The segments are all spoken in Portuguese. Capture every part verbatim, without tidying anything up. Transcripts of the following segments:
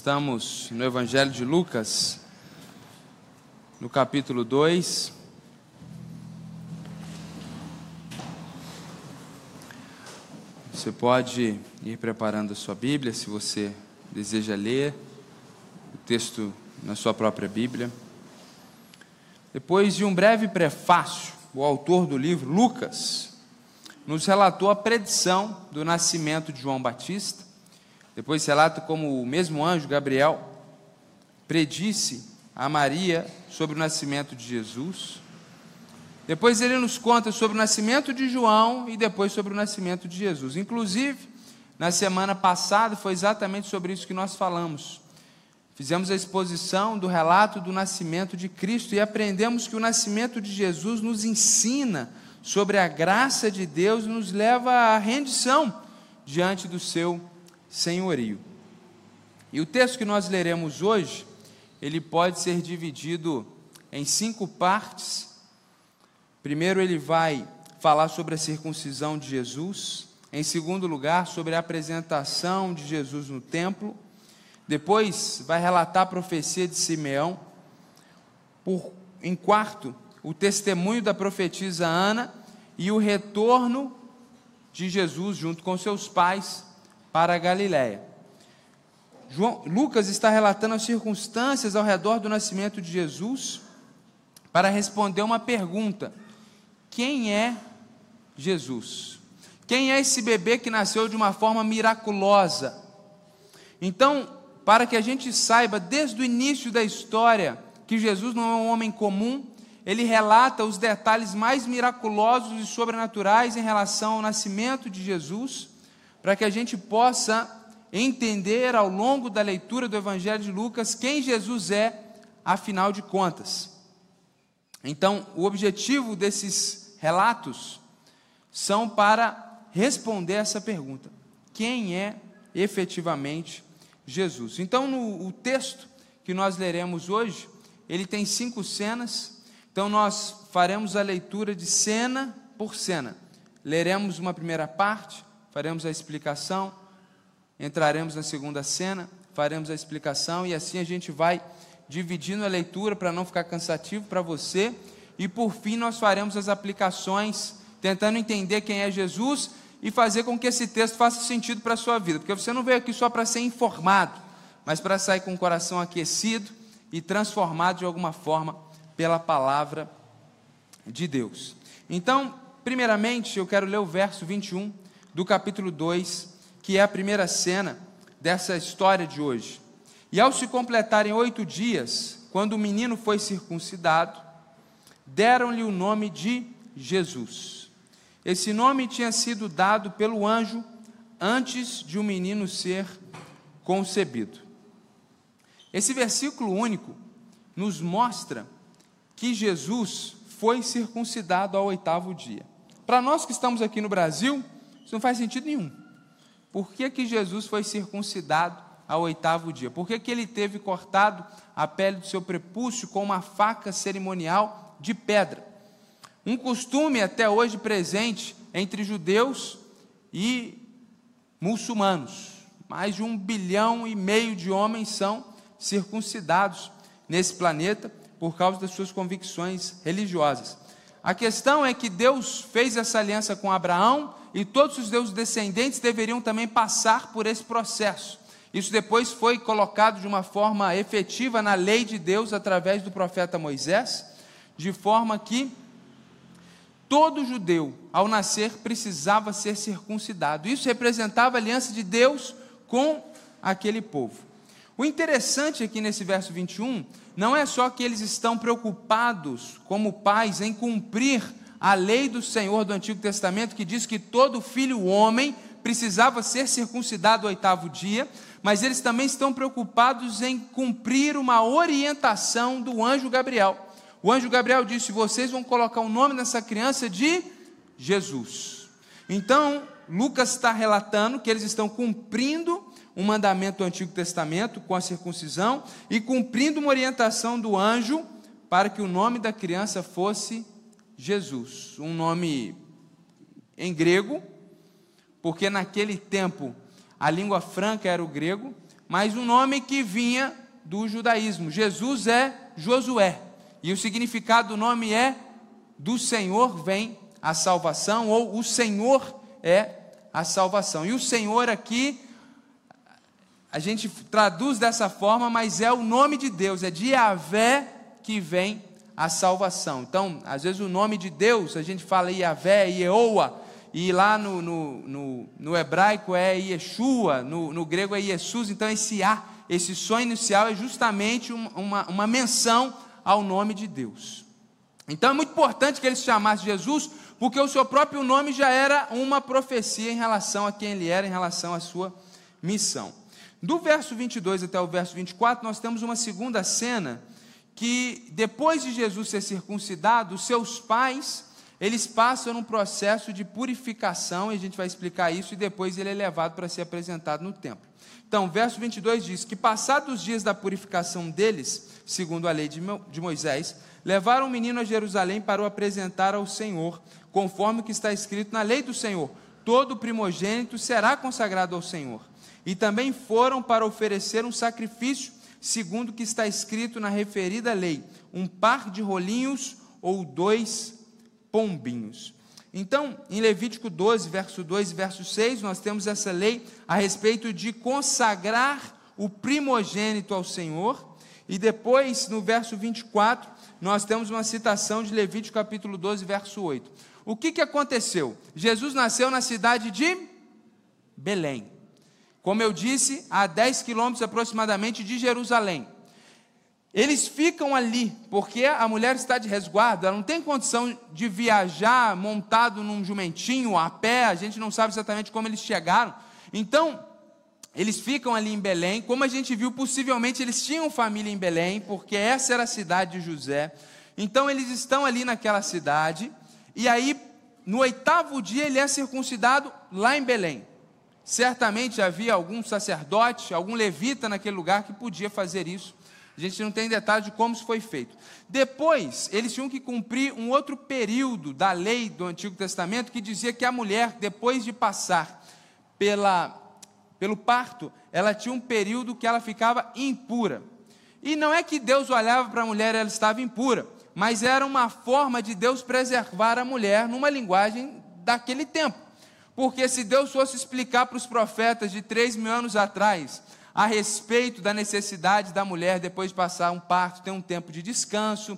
Estamos no Evangelho de Lucas, no capítulo dois. Você pode ir preparando a sua Bíblia, se você deseja ler o texto na sua própria Bíblia. Depois de um breve prefácio, o autor do livro, Lucas, nos relatou a predição do nascimento de João Batista. Depois relata como o mesmo anjo, Gabriel, predisse a Maria sobre o nascimento de Jesus. Depois ele nos conta sobre o nascimento de João e depois sobre o nascimento de Jesus. Inclusive, na semana passada, foi exatamente sobre isso que nós falamos. Fizemos a exposição do relato do nascimento de Cristo e aprendemos que o nascimento de Jesus nos ensina sobre a graça de Deus e nos leva à rendição diante do seu senhorio. E o texto que nós leremos hoje, ele pode ser dividido em cinco partes. Primeiro ele vai falar sobre a circuncisão de Jesus. Em segundo lugar, sobre a apresentação de Jesus no templo. Depois vai relatar a profecia de Simeão. Por, em quarto, o testemunho da profetisa Ana e o retorno de Jesus junto com seus pais para a Galiléia. João, Lucas está relatando as circunstâncias ao redor do nascimento de Jesus para responder uma pergunta: quem é Jesus? Quem é esse bebê que nasceu de uma forma miraculosa? Então, para que a gente saiba desde o início da história que Jesus não é um homem comum, ele relata os detalhes mais miraculosos e sobrenaturais em relação ao nascimento de Jesus, para que a gente possa entender ao longo da leitura do Evangelho de Lucas quem Jesus é, afinal de contas. Então, o objetivo desses relatos são para responder essa pergunta: quem é efetivamente Jesus? Então, no o texto que nós leremos hoje, ele tem cinco cenas. Então, nós faremos a leitura de cena por cena. Leremos uma primeira parte, faremos a explicação, entraremos na segunda cena, faremos a explicação, e assim a gente vai dividindo a leitura para não ficar cansativo para você, e por fim nós faremos as aplicações, tentando entender quem é Jesus e fazer com que esse texto faça sentido para a sua vida, porque você não veio aqui só para ser informado, mas para sair com o coração aquecido e transformado de alguma forma pela palavra de Deus. Então, primeiramente, eu quero ler o verso vinte e um do capítulo dois, que é a primeira cena dessa história de hoje. E ao se completarem oito dias, quando o menino foi circuncidado, deram-lhe o nome de Jesus. Esse nome tinha sido dado pelo anjo antes de o menino ser concebido. Esse versículo único nos mostra que Jesus foi circuncidado ao oitavo dia. Para nós que estamos aqui no Brasil, isso não faz sentido nenhum. Por que que Jesus foi circuncidado ao oitavo dia? Por que que ele teve cortado a pele do seu prepúcio com uma faca cerimonial de pedra? Um costume até hoje presente entre judeus e muçulmanos. Mais de um bilhão e meio de homens são circuncidados nesse planeta por causa das suas convicções religiosas. A questão é que Deus fez essa aliança com Abraão e todos os seus descendentes deveriam também passar por esse processo. Isso depois foi colocado de uma forma efetiva na lei de Deus através do profeta Moisés, de forma que todo judeu, ao nascer, precisava ser circuncidado. Isso representava a aliança de Deus com aquele povo. O interessante aqui nesse verso vinte e um, não é só que eles estão preocupados, como pais, em cumprir a lei do Senhor do Antigo Testamento, que diz que todo filho homem precisava ser circuncidado ao oitavo dia, mas eles também estão preocupados em cumprir uma orientação do anjo Gabriel. O anjo Gabriel disse: vocês vão colocar o nome dessa criança de Jesus. Então, Lucas está relatando que eles estão cumprindo um mandamento do Antigo Testamento com a circuncisão e cumprindo uma orientação do anjo para que o nome da criança fosse Jesus, um nome em grego, porque naquele tempo a língua franca era o grego, mas um nome que vinha do judaísmo. Jesus é Josué, e o significado do nome é: do Senhor vem a salvação, ou o Senhor é a salvação. E o Senhor aqui, a gente traduz dessa forma, mas é o nome de Deus, é de Yahvé que vem a salvação. Então, às vezes o nome de Deus, a gente fala Yahvé, Yehowa, e lá no, no, no, no hebraico é Yeshua, no, no grego é Jesus. Então esse A, esse som inicial é justamente uma, uma, uma menção ao nome de Deus. Então é muito importante que ele se chamasse Jesus, porque o seu próprio nome já era uma profecia em relação a quem ele era, em relação à sua missão. Do verso vinte e dois até o verso vinte e quatro, nós temos uma segunda cena, que depois de Jesus ser circuncidado, seus pais, eles passam um processo de purificação, e a gente vai explicar isso, e depois ele é levado para ser apresentado no templo. Então, verso vinte e dois diz que, passados os dias da purificação deles, segundo a lei de Moisés, levaram o menino a Jerusalém para o apresentar ao Senhor, conforme o que está escrito na lei do Senhor: todo primogênito será consagrado ao Senhor. E também foram para oferecer um sacrifício, segundo o que está escrito na referida lei: um par de rolinhos ou dois pombinhos. Então, em Levítico doze, verso dois e verso seis, nós temos essa lei a respeito de consagrar o primogênito ao Senhor. E depois, no verso vinte e quatro, nós temos uma citação de Levítico capítulo doze, verso oito. O que, que aconteceu? Jesus nasceu na cidade de Belém, como eu disse, a dez quilômetros aproximadamente de Jerusalém. Eles ficam ali, porque a mulher está de resguardo, ela não tem condição de viajar montado num jumentinho, a pé, a gente não sabe exatamente como eles chegaram. Então, eles ficam ali em Belém. Como a gente viu, possivelmente eles tinham família em Belém, porque essa era a cidade de José. Então, eles estão ali naquela cidade, e aí, no oitavo dia, ele é circuncidado lá em Belém. Certamente havia algum sacerdote, algum levita naquele lugar que podia fazer isso. A gente não tem detalhe de como isso foi feito. Depois, eles tinham que cumprir um outro período da lei do Antigo Testamento, que dizia que a mulher, depois de passar pela, pelo parto, ela tinha um período que ela ficava impura. E não é que Deus olhava para a mulher e ela estava impura, mas era uma forma de Deus preservar a mulher numa linguagem daquele tempo. Porque se Deus fosse explicar para os profetas de três mil anos atrás a respeito da necessidade da mulher, depois de passar um parto, ter um tempo de descanso,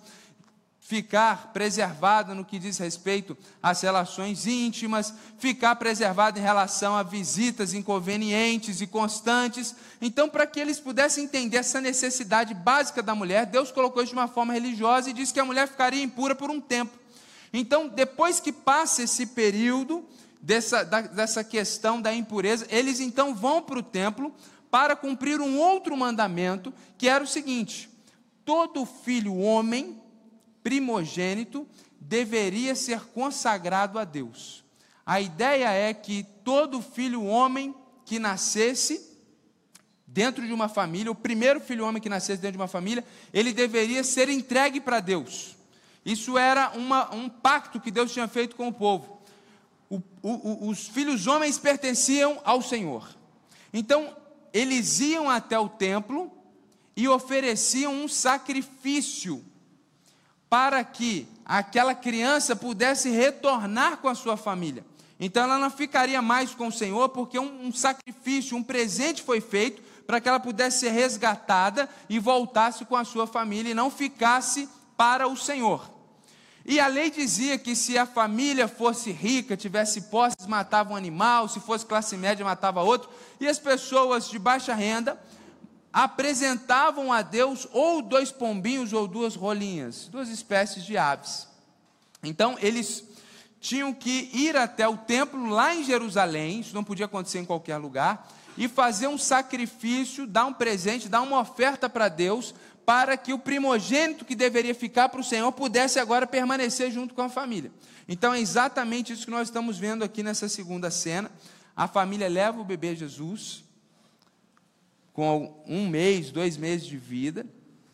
ficar preservada no que diz respeito às relações íntimas, ficar preservada em relação a visitas inconvenientes e constantes. Então, para que eles pudessem entender essa necessidade básica da mulher, Deus colocou isso de uma forma religiosa e disse que a mulher ficaria impura por um tempo. Então, depois que passa esse período dessa, da, dessa questão da impureza, eles então vão para o templo para cumprir um outro mandamento, que era o seguinte: todo filho homem primogênito deveria ser consagrado a Deus. A ideia é que todo filho homem que nascesse dentro de uma família, o primeiro filho homem que nascesse dentro de uma família, ele deveria ser entregue para Deus. Isso era uma, um pacto que Deus tinha feito com o povo. O, o, os filhos homens pertenciam ao Senhor. Então, eles iam até o templo e ofereciam um sacrifício para que aquela criança pudesse retornar com a sua família. Então ela não ficaria mais com o Senhor, porque um, um sacrifício, um presente foi feito para que ela pudesse ser resgatada e voltasse com a sua família e não ficasse para o Senhor. E a lei dizia que se a família fosse rica, tivesse posses, matava um animal, se fosse classe média, matava outro, e as pessoas de baixa renda apresentavam a Deus ou dois pombinhos ou duas rolinhas, duas espécies de aves. Então, eles tinham que ir até o templo lá em Jerusalém, isso não podia acontecer em qualquer lugar, e fazer um sacrifício, dar um presente, dar uma oferta para Deus, para que o primogênito que deveria ficar para o Senhor pudesse agora permanecer junto com a família. Então é exatamente isso que nós estamos vendo aqui nessa segunda cena. A família leva o bebê Jesus, com um mês, dois meses de vida.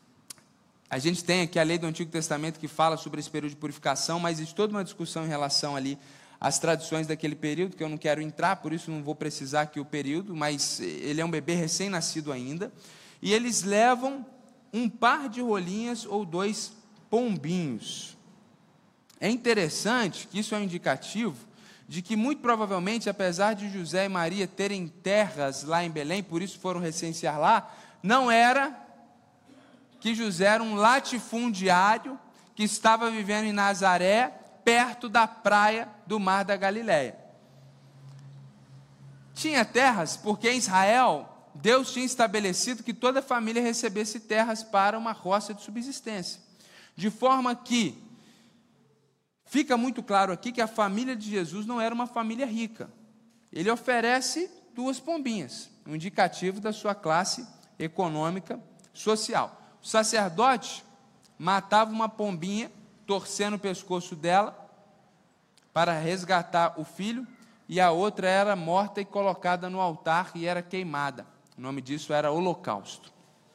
A gente tem aqui a lei do Antigo Testamento que fala sobre esse período de purificação, mas existe toda uma discussão em relação ali as tradições daquele período, que eu não quero entrar, por isso não vou precisar aqui o período, mas ele é um bebê recém-nascido ainda, e eles levam um par de rolinhas ou dois pombinhos. É interessante que isso é um indicativo de que muito provavelmente, apesar de José e Maria terem terras lá em Belém, por isso foram recensear lá, não era que José era um latifundiário que estava vivendo em Nazaré, perto da praia do Mar da Galileia. Tinha terras, porque em Israel, Deus tinha estabelecido que toda família recebesse terras para uma roça de subsistência. De forma que, fica muito claro aqui que a família de Jesus não era uma família rica. Ele oferece duas pombinhas, um indicativo da sua classe econômica, social. O sacerdote matava uma pombinha, torcendo o pescoço dela, para resgatar o filho, e a outra era morta e colocada no altar e era queimada. O nome disso era holocausto.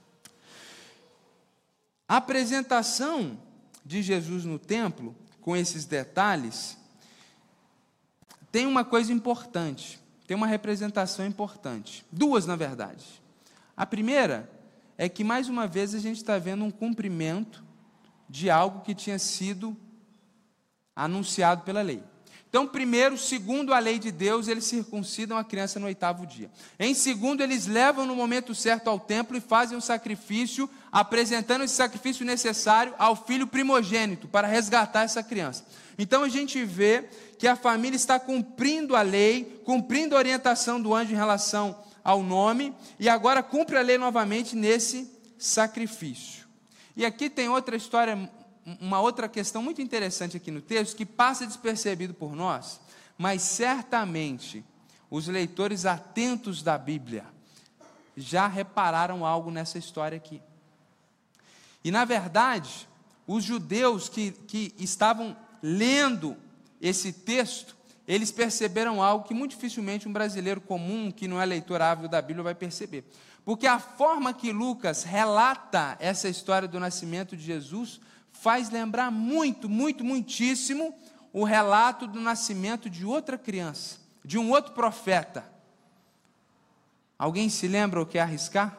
A apresentação de Jesus no templo, com esses detalhes, tem uma coisa importante, tem uma representação importante, duas na verdade. A primeira é que mais uma vez a gente está vendo um cumprimento de algo que tinha sido anunciado pela lei. Então, primeiro, segundo a lei de Deus, eles circuncidam a criança no oitavo dia. Em segundo, eles levam no momento certo ao templo e fazem um sacrifício, apresentando esse sacrifício necessário ao filho primogênito, para resgatar essa criança. Então, a gente vê que a família está cumprindo a lei, cumprindo a orientação do anjo em relação ao nome, e agora cumpre a lei novamente nesse sacrifício. E aqui tem outra história, uma outra questão muito interessante aqui no texto, que passa despercebido por nós, mas certamente os leitores atentos da Bíblia já repararam algo nessa história aqui. E na verdade, os judeus que, que estavam lendo esse texto, eles perceberam algo que muito dificilmente um brasileiro comum, que não é leitor ávido da Bíblia, vai perceber. Porque a forma que Lucas relata essa história do nascimento de Jesus faz lembrar muito, muito, muitíssimo o relato do nascimento de outra criança, de um outro profeta. Alguém se lembra o que é arriscar?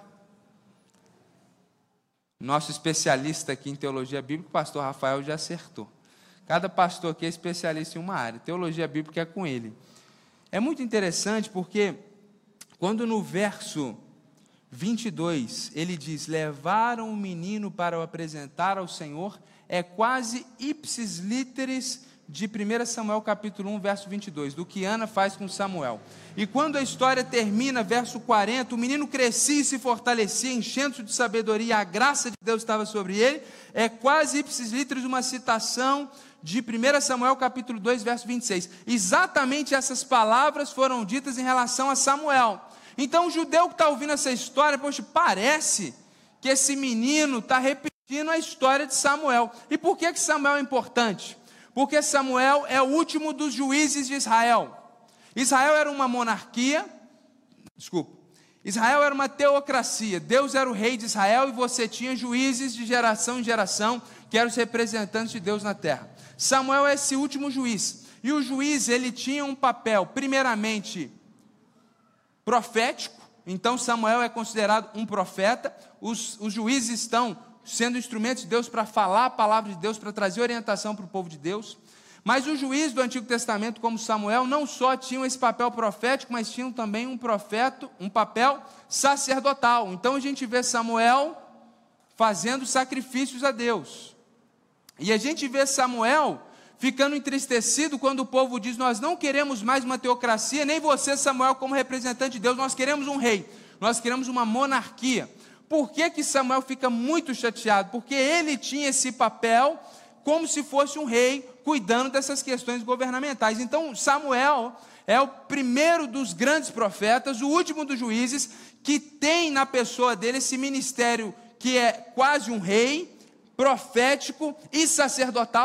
Nosso especialista aqui em teologia bíblica, o pastor Rafael, já acertou. Cada pastor aqui é especialista em uma área, teologia bíblica é com ele. É muito interessante porque, quando no verso vinte e dois, ele diz, levaram o menino para o apresentar ao Senhor, é quase ipsis literis de primeiro Samuel capítulo um, verso vinte e dois, do que Ana faz com Samuel. E quando a história termina, verso quarenta, o menino crescia e se fortalecia, enchendo-se de sabedoria, e a graça de Deus estava sobre ele, é quase ipsis literis uma citação de primeiro Samuel capítulo dois, verso vinte e seis. Exatamente essas palavras foram ditas em relação a Samuel. Então o judeu que está ouvindo essa história, poxa, parece que esse menino está repetindo a história de Samuel. E por que que Samuel é importante? Porque Samuel é o último dos juízes de Israel. Israel era uma monarquia, desculpa, Israel era uma teocracia, Deus era o rei de Israel e você tinha juízes de geração em geração, que eram os representantes de Deus na terra. Samuel é esse último juiz, e o juiz ele tinha um papel, primeiramente, profético. Então Samuel é considerado um profeta, os, os juízes estão sendo instrumentos de Deus para falar a palavra de Deus, para trazer orientação para o povo de Deus. Mas os juízes do Antigo Testamento, como Samuel, não só tinham esse papel profético, mas tinham também um profeta, um papel sacerdotal. Então a gente vê Samuel fazendo sacrifícios a Deus, e a gente vê Samuel ficando entristecido quando o povo diz, nós não queremos mais uma teocracia, nem você, Samuel, como representante de Deus, nós queremos um rei, nós queremos uma monarquia. Por que que Samuel fica muito chateado? Porque ele tinha esse papel como se fosse um rei, cuidando dessas questões governamentais. Então Samuel é o primeiro dos grandes profetas, o último dos juízes, que tem na pessoa dele esse ministério que é quase um rei, profético e sacerdotal.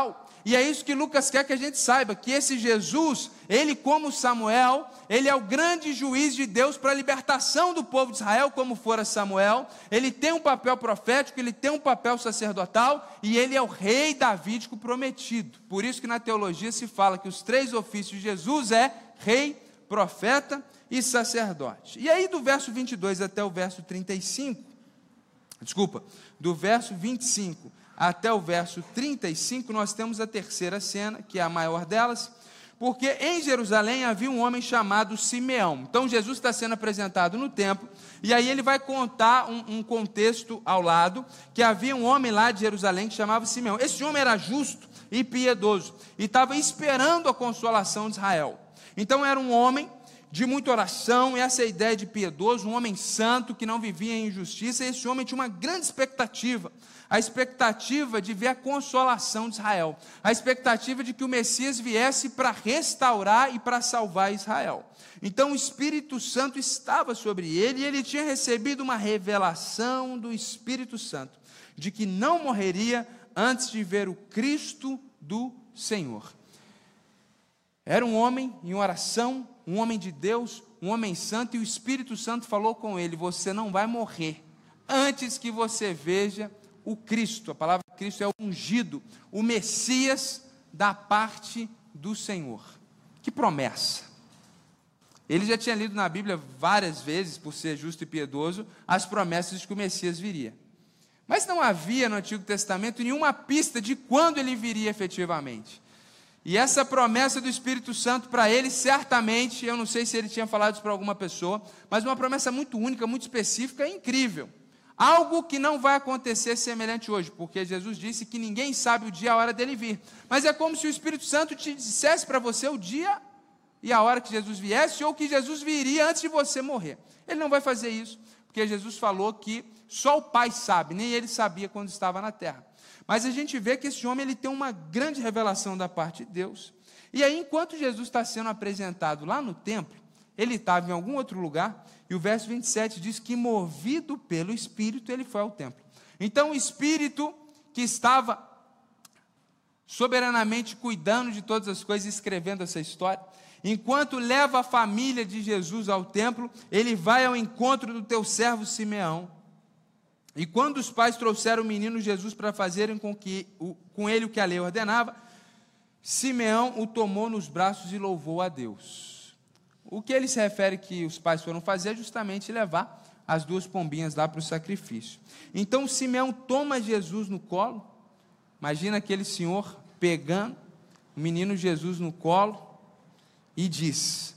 E é isso que Lucas quer que a gente saiba, que esse Jesus, ele como Samuel, ele é o grande juiz de Deus para a libertação do povo de Israel, como fora Samuel. Ele tem um papel profético, ele tem um papel sacerdotal, e ele é o rei davídico prometido. Por isso que na teologia se fala que os três ofícios de Jesus é rei, profeta e sacerdote. E aí do verso vinte e dois até o verso trinta e cinco, desculpa, do verso vinte e cinco até o verso trinta e cinco, nós temos a terceira cena, que é a maior delas, porque em Jerusalém havia um homem chamado Simeão. Então Jesus está sendo apresentado no templo, e aí ele vai contar um, um contexto ao lado, que havia um homem lá de Jerusalém que chamava Simeão. Esse homem era justo e piedoso, e estava esperando a consolação de Israel. Então era um homem de muita oração, essa é a ideia de piedoso, um homem santo que não vivia em injustiça. E esse homem tinha uma grande expectativa, a expectativa de ver a consolação de Israel, a expectativa de que o Messias viesse para restaurar e para salvar Israel. Então o Espírito Santo estava sobre ele, e ele tinha recebido uma revelação do Espírito Santo, de que não morreria antes de ver o Cristo do Senhor. Era um homem em oração, um homem de Deus, um homem santo, e o Espírito Santo falou com ele: você não vai morrer antes que você veja o Cristo. A palavra Cristo é o ungido, o Messias da parte do Senhor. Que promessa! Ele já tinha lido na Bíblia várias vezes, por ser justo e piedoso, as promessas de que o Messias viria. Mas não havia no Antigo Testamento nenhuma pista de quando ele viria efetivamente. E essa promessa do Espírito Santo para ele, certamente, eu não sei se ele tinha falado isso para alguma pessoa, mas uma promessa muito única, muito específica e incrível. Algo que não vai acontecer semelhante hoje, porque Jesus disse que ninguém sabe o dia e a hora dele vir. Mas é como se o Espírito Santo te dissesse para você o dia e a hora que Jesus viesse, ou que Jesus viria antes de você morrer. Ele não vai fazer isso, porque Jesus falou que só o Pai sabe, nem ele sabia quando estava na terra. Mas a gente vê que esse homem ele tem uma grande revelação da parte de Deus. E aí, enquanto Jesus está sendo apresentado lá no templo, ele estava em algum outro lugar, e o verso vinte e sete diz que, movido pelo Espírito, ele foi ao templo. Então, o Espírito que estava soberanamente cuidando de todas as coisas, escrevendo essa história, enquanto leva a família de Jesus ao templo, ele vai ao encontro do teu servo Simeão. E quando os pais trouxeram o menino Jesus para fazerem com, que, o, com ele o que a lei ordenava, Simeão o tomou nos braços e louvou a Deus. O que ele se refere que os pais foram fazer é justamente levar as duas pombinhas lá para o sacrifício. Então Simeão toma Jesus no colo, imagina aquele senhor pegando o menino Jesus no colo e diz: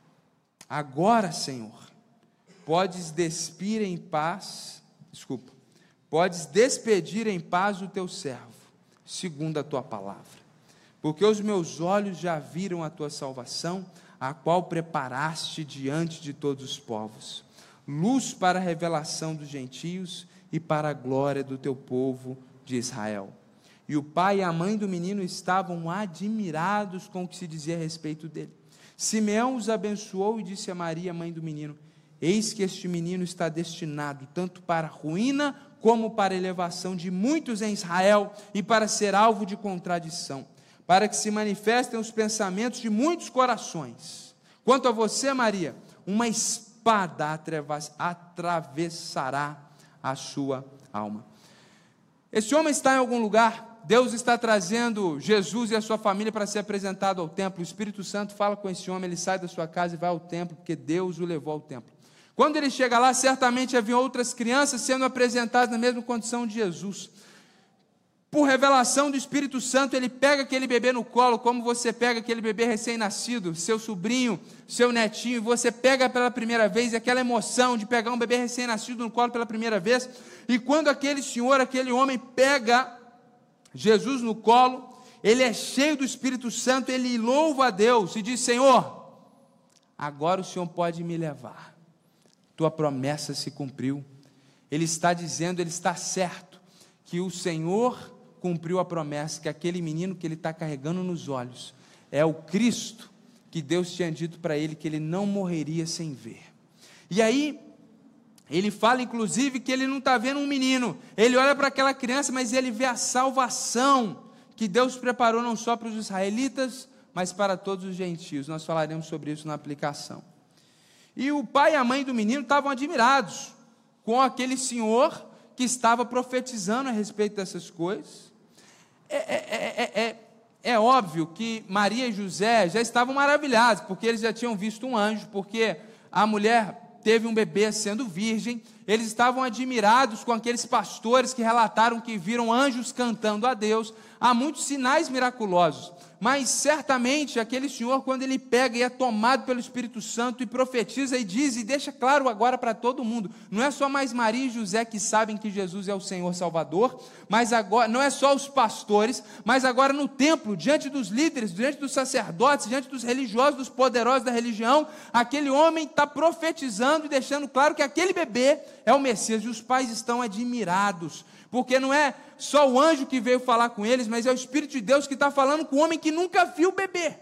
agora, Senhor, podes despir em paz, desculpa, podes despedir em paz o teu servo, segundo a tua palavra, porque os meus olhos já viram a tua salvação, a qual preparaste diante de todos os povos, luz para a revelação dos gentios e para a glória do teu povo de Israel. E o pai e a mãe do menino estavam admirados com o que se dizia a respeito dele. Simeão os abençoou e disse a Maria, mãe do menino: eis que este menino está destinado tanto para a ruína como para a elevação de muitos em Israel, e para ser alvo de contradição, para que se manifestem os pensamentos de muitos corações. Quanto a você, Maria, uma espada atravessará a sua alma. Esse homem está em algum lugar, Deus está trazendo Jesus e a sua família para ser apresentado ao templo. O Espírito Santo fala com esse homem, ele sai da sua casa e vai ao templo, porque Deus o levou ao templo. Quando ele chega lá, certamente havia outras crianças sendo apresentadas na mesma condição de Jesus. Por revelação do Espírito Santo, ele pega aquele bebê no colo, como você pega aquele bebê recém-nascido, seu sobrinho, seu netinho, e você pega pela primeira vez, e aquela emoção de pegar um bebê recém-nascido no colo pela primeira vez. E quando aquele senhor, aquele homem pega Jesus no colo, ele é cheio do Espírito Santo, ele louva a Deus e diz: Senhor, agora o Senhor pode me levar. Tua promessa se cumpriu. Ele está dizendo, ele está certo, que o Senhor cumpriu a promessa, que aquele menino que ele está carregando nos olhos é o Cristo que Deus tinha dito para ele que ele não morreria sem ver. E aí ele fala inclusive que ele não está vendo um menino, ele olha para aquela criança, mas ele vê a salvação que Deus preparou não só para os israelitas, mas para todos os gentios. Nós falaremos sobre isso na aplicação. E o pai e a mãe do menino estavam admirados com aquele senhor que estava profetizando a respeito dessas coisas. É, é, é, é, é óbvio que Maria e José já estavam maravilhados, porque eles já tinham visto um anjo, porque a mulher teve um bebê sendo virgem. Eles estavam admirados com aqueles pastores que relataram que viram anjos cantando a Deus. Há muitos sinais miraculosos, mas certamente aquele senhor, quando ele pega e é tomado pelo Espírito Santo e profetiza e diz, e deixa claro agora para todo mundo, não é só mais Maria e José que sabem que Jesus é o Senhor Salvador, mas agora, não é só os pastores, mas agora no templo, diante dos líderes, diante dos sacerdotes, diante dos religiosos, dos poderosos da religião, aquele homem está profetizando e deixando claro que aquele bebê é o Messias, e os pais estão admirados, porque não é só o anjo que veio falar com eles, mas é o Espírito de Deus que está falando com o homem que nunca viu o bebê.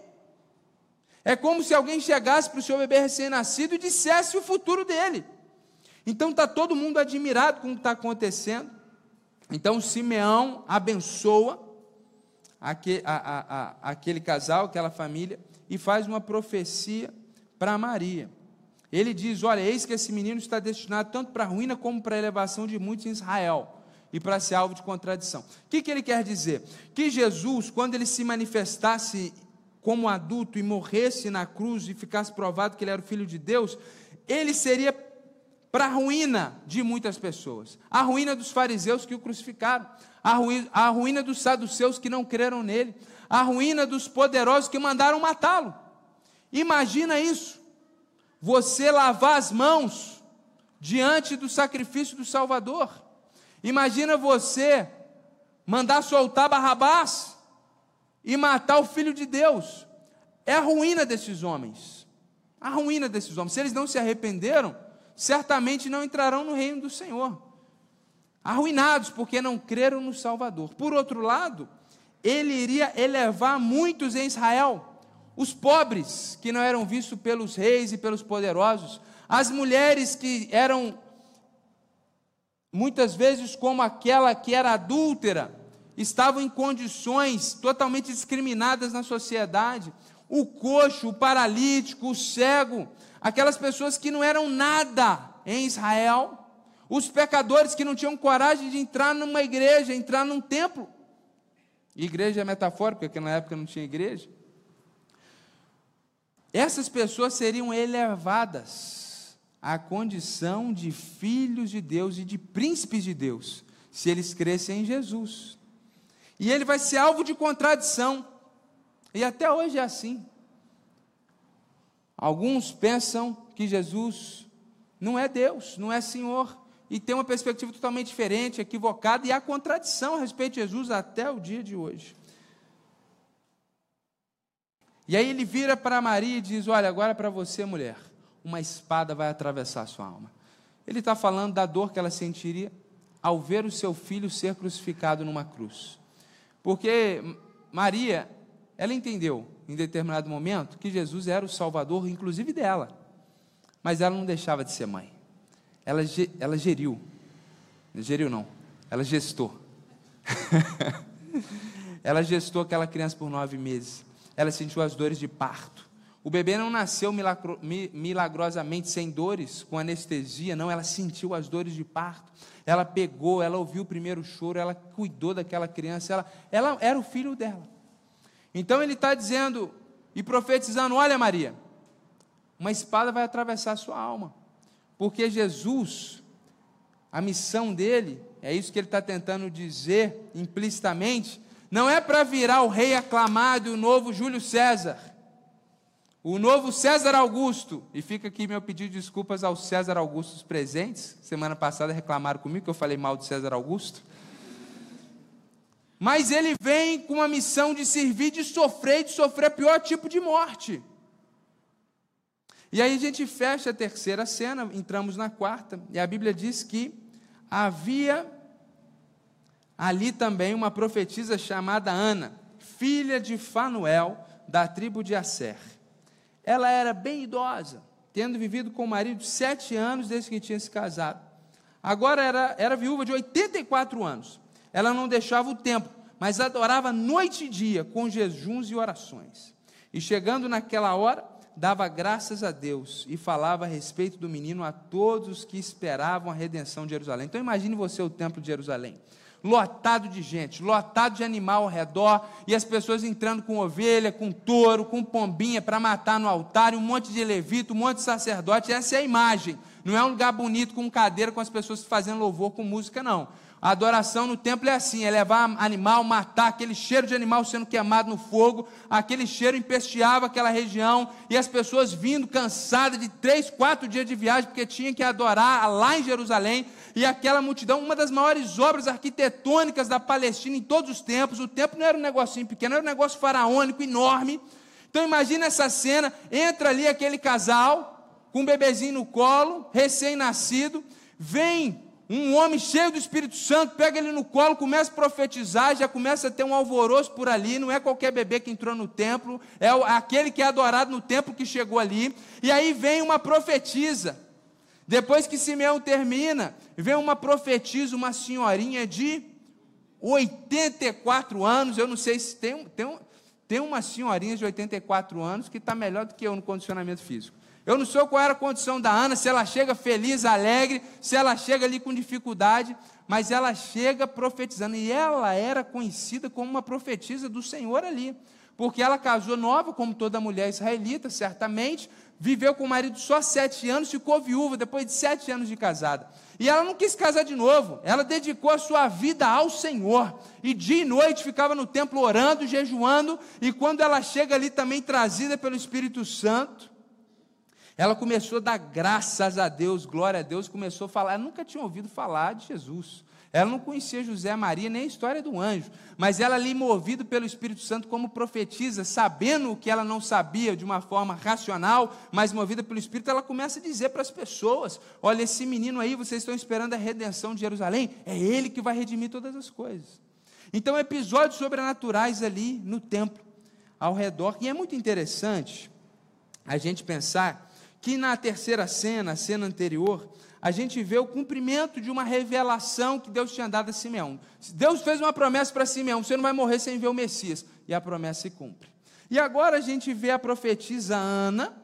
É como se alguém chegasse para o seu bebê recém-nascido e dissesse o futuro dele. Então está todo mundo admirado com o que está acontecendo. Então Simeão abençoa aquele, a, a, a, aquele casal, aquela família, e faz uma profecia para Maria. Ele diz, olha, eis que esse menino está destinado tanto para a ruína como para a elevação de muitos em Israel, e para ser alvo de contradição. O que, que ele quer dizer? Que Jesus, quando ele se manifestasse como adulto e morresse na cruz e ficasse provado que ele era o Filho de Deus, ele seria para a ruína de muitas pessoas. A ruína dos fariseus que o crucificaram, a ruína, a ruína dos saduceus que não creram nele, a ruína dos poderosos que mandaram matá-lo. Imagina isso, você lavar as mãos diante do sacrifício do Salvador. Imagina você mandar soltar Barrabás e matar o Filho de Deus. É a ruína desses homens. A ruína desses homens. Se eles não se arrependeram, certamente não entrarão no reino do Senhor. Arruinados, porque não creram no Salvador. Por outro lado, ele iria elevar muitos em Israel. Os pobres, que não eram vistos pelos reis e pelos poderosos. As mulheres que eram muitas vezes como aquela que era adúltera, estavam em condições totalmente discriminadas na sociedade, o coxo, o paralítico, o cego, aquelas pessoas que não eram nada em Israel, os pecadores que não tinham coragem de entrar numa igreja, entrar num templo, igreja é metafórica, porque na época não tinha igreja, essas pessoas seriam elevadas a condição de filhos de Deus e de príncipes de Deus, se eles crescem em Jesus. E ele vai ser alvo de contradição, e até hoje é assim. Alguns pensam que Jesus não é Deus, não é Senhor, e tem uma perspectiva totalmente diferente, equivocada, e há contradição a respeito de Jesus até o dia de hoje. E aí ele vira para Maria e diz, olha, agora para você, mulher, uma espada vai atravessar a sua alma. Ele está falando da dor que ela sentiria ao ver o seu filho ser crucificado numa cruz. Porque Maria, ela entendeu, em determinado momento, que Jesus era o Salvador, inclusive dela. Mas ela não deixava de ser mãe. Ela, ela geriu. Geriu não, ela gestou. Ela gestou aquela criança por nove meses. Ela sentiu as dores de parto. O bebê não nasceu milagro, milagrosamente, sem dores, com anestesia, não, ela sentiu as dores de parto, ela pegou, ela ouviu o primeiro choro, ela cuidou daquela criança, ela, ela era o filho dela. Então ele está dizendo, e profetizando, olha Maria, uma espada vai atravessar a sua alma, porque Jesus, a missão dele, é isso que ele está tentando dizer implicitamente, não é para virar o rei aclamado e o novo Júlio César, o novo César Augusto, e fica aqui meu pedido de desculpas aos César Augustos presentes, semana passada reclamaram comigo que eu falei mal de César Augusto, mas ele vem com uma missão de servir, de sofrer, e de sofrer pior tipo de morte, e aí a gente fecha a terceira cena, entramos na quarta, e a Bíblia diz que havia ali também uma profetisa chamada Ana, filha de Fanuel, da tribo de Asser. Ela era bem idosa, tendo vivido com o marido sete anos desde que tinha se casado. Agora era, era viúva de oitenta e quatro anos. Ela não deixava o templo, mas adorava noite e dia, com jejuns e orações. E chegando naquela hora, dava graças a Deus e falava a respeito do menino a todos os que esperavam a redenção de Jerusalém. Então imagine você o templo de Jerusalém, lotado de gente, lotado de animal ao redor, e as pessoas entrando com ovelha, com touro, com pombinha para matar no altar, e um monte de levita, um monte de sacerdote. Essa é a imagem. Não é um lugar bonito com cadeira, com as pessoas fazendo louvor com música, não. A adoração no templo é assim, é levar animal, matar, aquele cheiro de animal sendo queimado no fogo, aquele cheiro empesteava aquela região, e as pessoas vindo cansadas de três, quatro dias de viagem, porque tinham que adorar lá em Jerusalém, e aquela multidão, uma das maiores obras arquitetônicas da Palestina em todos os tempos. O templo não era um negocinho pequeno, era um negócio faraônico, enorme. Então imagina essa cena, entra ali aquele casal, com um bebezinho no colo, recém-nascido, vem um homem cheio do Espírito Santo, pega ele no colo, começa a profetizar, já começa a ter um alvoroço por ali. Não é qualquer bebê que entrou no templo, é aquele que é adorado no templo que chegou ali. E aí vem uma profetisa. Depois que Simeão termina, vem uma profetisa, uma senhorinha de oitenta e quatro anos. Eu não sei se tem, tem, tem uma senhorinha de oitenta e quatro anos que está melhor do que eu no condicionamento físico. Eu não sei qual era a condição da Ana, se ela chega feliz, alegre, se ela chega ali com dificuldade, mas ela chega profetizando, e ela era conhecida como uma profetisa do Senhor ali, porque ela casou nova, como toda mulher israelita, certamente, viveu com o marido só sete anos, ficou viúva depois de sete anos de casada, e ela não quis casar de novo, ela dedicou a sua vida ao Senhor, e dia e noite ficava no templo orando, jejuando, e quando ela chega ali também trazida pelo Espírito Santo, ela começou a dar graças a Deus, glória a Deus, começou a falar. Ela nunca tinha ouvido falar de Jesus, ela não conhecia José Maria, nem a história do anjo, mas ela ali, movida pelo Espírito Santo como profetisa, sabendo o que ela não sabia de uma forma racional, mas movida pelo Espírito, ela começa a dizer para as pessoas: olha, esse menino aí, vocês estão esperando a redenção de Jerusalém, é ele que vai redimir todas as coisas. Então, episódios sobrenaturais ali no templo, ao redor, e é muito interessante a gente pensar que na terceira cena, a cena anterior, a gente vê o cumprimento de uma revelação que Deus tinha dado a Simeão. Deus fez uma promessa para Simeão: você não vai morrer sem ver o Messias, e a promessa se cumpre. E agora a gente vê a profetisa Ana,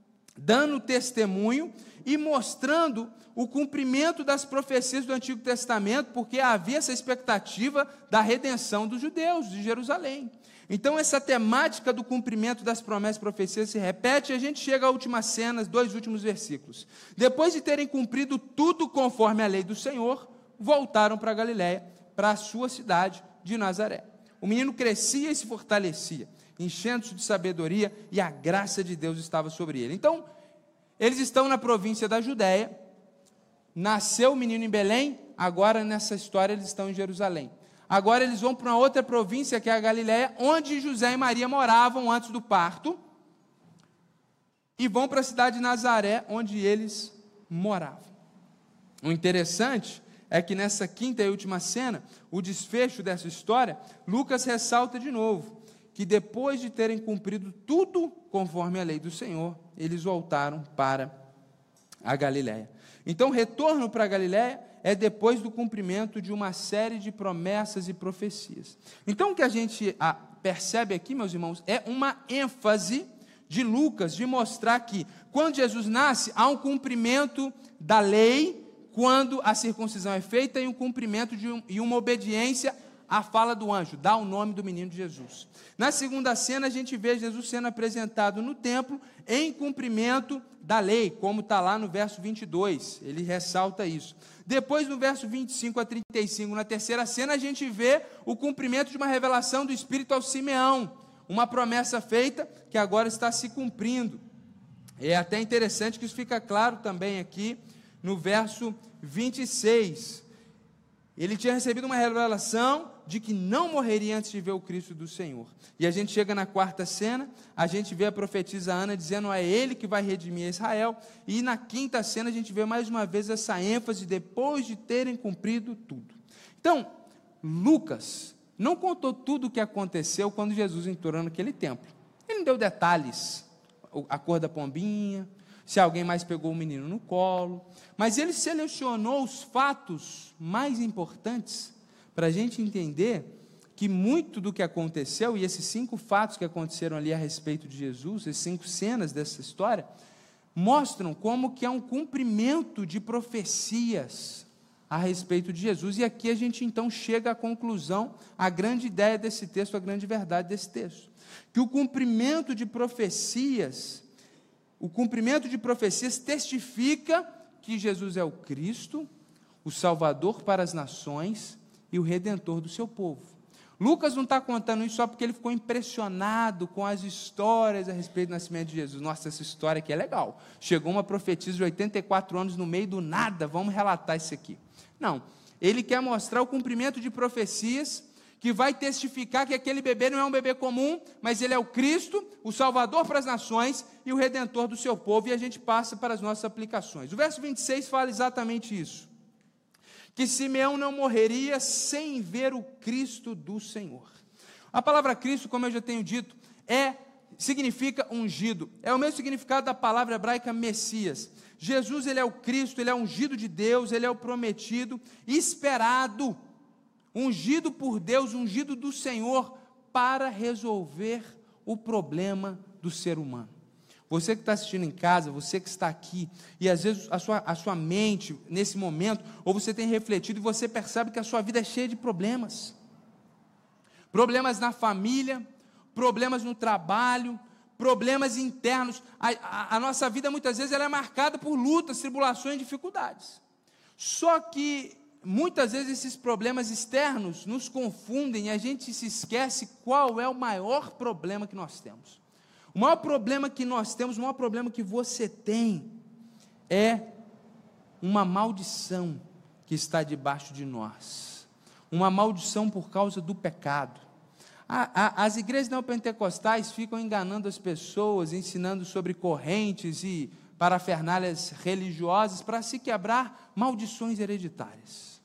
dando testemunho e mostrando o cumprimento das profecias do Antigo Testamento, porque havia essa expectativa da redenção dos judeus, de Jerusalém. Então essa temática do cumprimento das promessas e profecias se repete, e a gente chega à última cena, os dois últimos versículos. Depois de terem cumprido tudo conforme a lei do Senhor, voltaram para Galiléia, para a sua cidade de Nazaré. O menino crescia e se fortalecia, enchendo-se de sabedoria, e a graça de Deus estava sobre ele. Então, eles estão na província da Judéia, nasceu o menino em Belém, agora nessa história eles estão em Jerusalém. Agora eles vão para uma outra província, que é a Galiléia, onde José e Maria moravam antes do parto, e vão para a cidade de Nazaré, onde eles moravam. O interessante é que nessa quinta e última cena, o desfecho dessa história, Lucas ressalta de novo, que depois de terem cumprido tudo conforme a lei do Senhor, eles voltaram para a Galiléia. Então, o retorno para a Galiléia é depois do cumprimento de uma série de promessas e profecias. Então, o que a gente ah, percebe aqui, meus irmãos, é uma ênfase de Lucas, de mostrar que, quando Jesus nasce, há um cumprimento da lei, quando a circuncisão é feita, e um cumprimento de um, e uma obediência à fala do anjo, dá o nome do menino de Jesus. Na segunda cena, a gente vê Jesus sendo apresentado no templo, em cumprimento da lei, como está lá no verso vinte e dois, ele ressalta isso. Depois, no verso vinte e cinco a trinta e cinco, na terceira cena, a gente vê o cumprimento de uma revelação do Espírito ao Simeão, uma promessa feita que agora está se cumprindo. É até interessante que isso fica claro também aqui no verso vinte e seis. Ele tinha recebido uma revelação de que não morreria antes de ver o Cristo do Senhor. E a gente chega na quarta cena, a gente vê a profetisa Ana dizendo: é ele que vai redimir Israel. E na quinta cena a gente vê mais uma vez essa ênfase, depois de terem cumprido tudo. Então, Lucas não contou tudo o que aconteceu quando Jesus entrou naquele templo. Ele não deu detalhes, a cor da pombinha, se alguém mais pegou o menino no colo, mas ele selecionou os fatos mais importantes para a gente entender que muito do que aconteceu, e esses cinco fatos que aconteceram ali a respeito de Jesus, essas cinco cenas dessa história, mostram como que é um cumprimento de profecias a respeito de Jesus. E aqui a gente então chega à conclusão, a grande ideia desse texto, a grande verdade desse texto, que o cumprimento de profecias, o cumprimento de profecias testifica que Jesus é o Cristo, o Salvador para as nações e o Redentor do seu povo. Lucas não está contando isso só porque ele ficou impressionado com as histórias a respeito do nascimento de Jesus. Nossa, essa história aqui é legal. Chegou uma profetisa de oitenta e quatro anos no meio do nada, vamos relatar isso aqui. Não, ele quer mostrar o cumprimento de profecias que vai testificar que aquele bebê não é um bebê comum, mas ele é o Cristo, o Salvador para as nações e o Redentor do seu povo. E a gente passa para as nossas aplicações. O verso vinte e seis fala exatamente isso. Que Simeão não morreria sem ver o Cristo do Senhor. A palavra Cristo, como eu já tenho dito, é, significa ungido. É o mesmo significado da palavra hebraica Messias. Jesus, ele é o Cristo, ele é ungido de Deus, ele é o prometido, esperado, ungido por Deus, ungido do Senhor, para resolver o problema do ser humano. Você que está assistindo em casa, você que está aqui, e às vezes a sua, a sua mente, nesse momento, ou você tem refletido, e você percebe que a sua vida é cheia de problemas. Problemas na família, problemas no trabalho, problemas internos. A, a, a nossa vida, muitas vezes, ela é marcada por lutas, tribulações, dificuldades. Só que, muitas vezes, esses problemas externos nos confundem e a gente se esquece qual é o maior problema que nós temos. O maior problema que nós temos, o maior problema que você tem, é uma maldição que está debaixo de nós. Uma maldição por causa do pecado. A, a, as igrejas neopentecostais ficam enganando as pessoas, ensinando sobre correntes e parafernálias religiosas para se quebrar maldições hereditárias.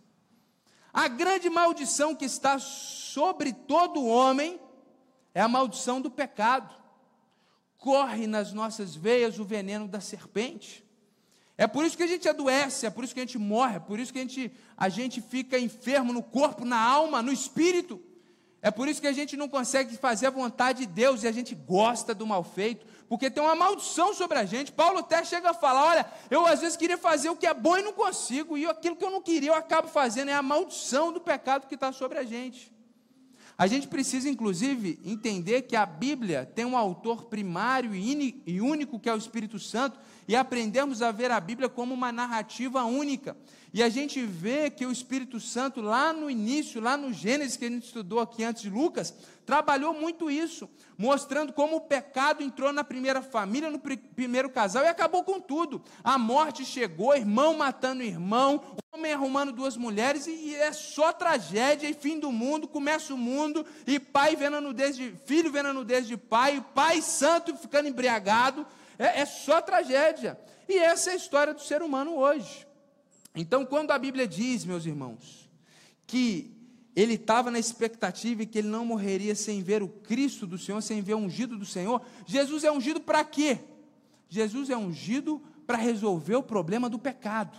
A grande maldição que está sobre todo homem é a maldição do pecado. Corre nas nossas veias o veneno da serpente. É por isso que a gente adoece, é por isso que a gente morre, é por isso que a gente, a gente fica enfermo no corpo, na alma, no espírito. É por isso que a gente não consegue fazer a vontade de Deus e a gente gosta do mal feito, porque tem uma maldição sobre a gente. Paulo até chega a falar, olha, eu às vezes queria fazer o que é bom e não consigo, e aquilo que eu não queria eu acabo fazendo, é a maldição do pecado que está sobre a gente. A gente precisa, inclusive, entender que a Bíblia tem um autor primário e único, que é o Espírito Santo, e aprendemos a ver a Bíblia como uma narrativa única. E a gente vê que o Espírito Santo, lá no início, lá no Gênesis, que a gente estudou aqui antes de Lucas, trabalhou muito isso, mostrando como o pecado entrou na primeira família, no pr- primeiro casal, e acabou com tudo. A morte chegou, irmão matando irmão, homem arrumando duas mulheres, e, e é só tragédia, e fim do mundo, começa o mundo, e pai vendo a nudez de filho, vendo a nudez de pai, pai santo ficando embriagado, é, é só tragédia. E essa é a história do ser humano hoje. Então, quando a Bíblia diz, meus irmãos, que ele estava na expectativa e que ele não morreria sem ver o Cristo do Senhor, sem ver o ungido do Senhor, Jesus é ungido para quê? Jesus é ungido para resolver o problema do pecado.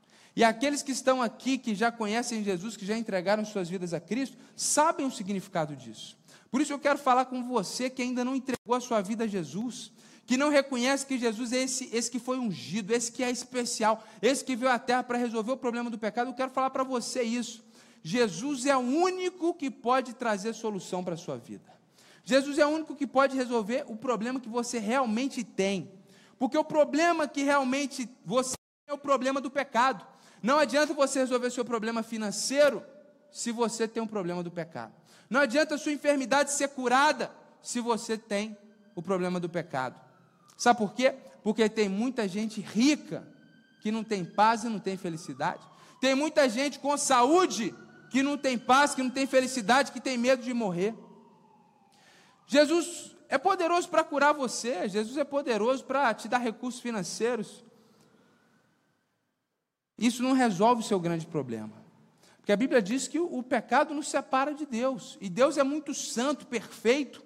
E aqueles que estão aqui, que já conhecem Jesus, que já entregaram suas vidas a Cristo, sabem o significado disso. Por isso eu quero falar com você que ainda não entregou a sua vida a Jesus, que não reconhece que Jesus é esse, esse que foi ungido, esse que é especial, esse que veio à terra para resolver o problema do pecado. Eu quero falar para você isso. Jesus é o único que pode trazer solução para a sua vida. Jesus é o único que pode resolver o problema que você realmente tem. Porque o problema que realmente você tem é o problema do pecado. Não adianta você resolver seu problema financeiro se você tem um problema do pecado. Não adianta a sua enfermidade ser curada se você tem o problema do pecado. Sabe por quê? Porque tem muita gente rica que não tem paz e não tem felicidade. Tem muita gente com saúde que não tem paz, que não tem felicidade, que tem medo de morrer. Jesus é poderoso para curar você, Jesus é poderoso para te dar recursos financeiros. Isso não resolve o seu grande problema. Porque a Bíblia diz que o, o pecado nos separa de Deus. E Deus é muito santo, perfeito.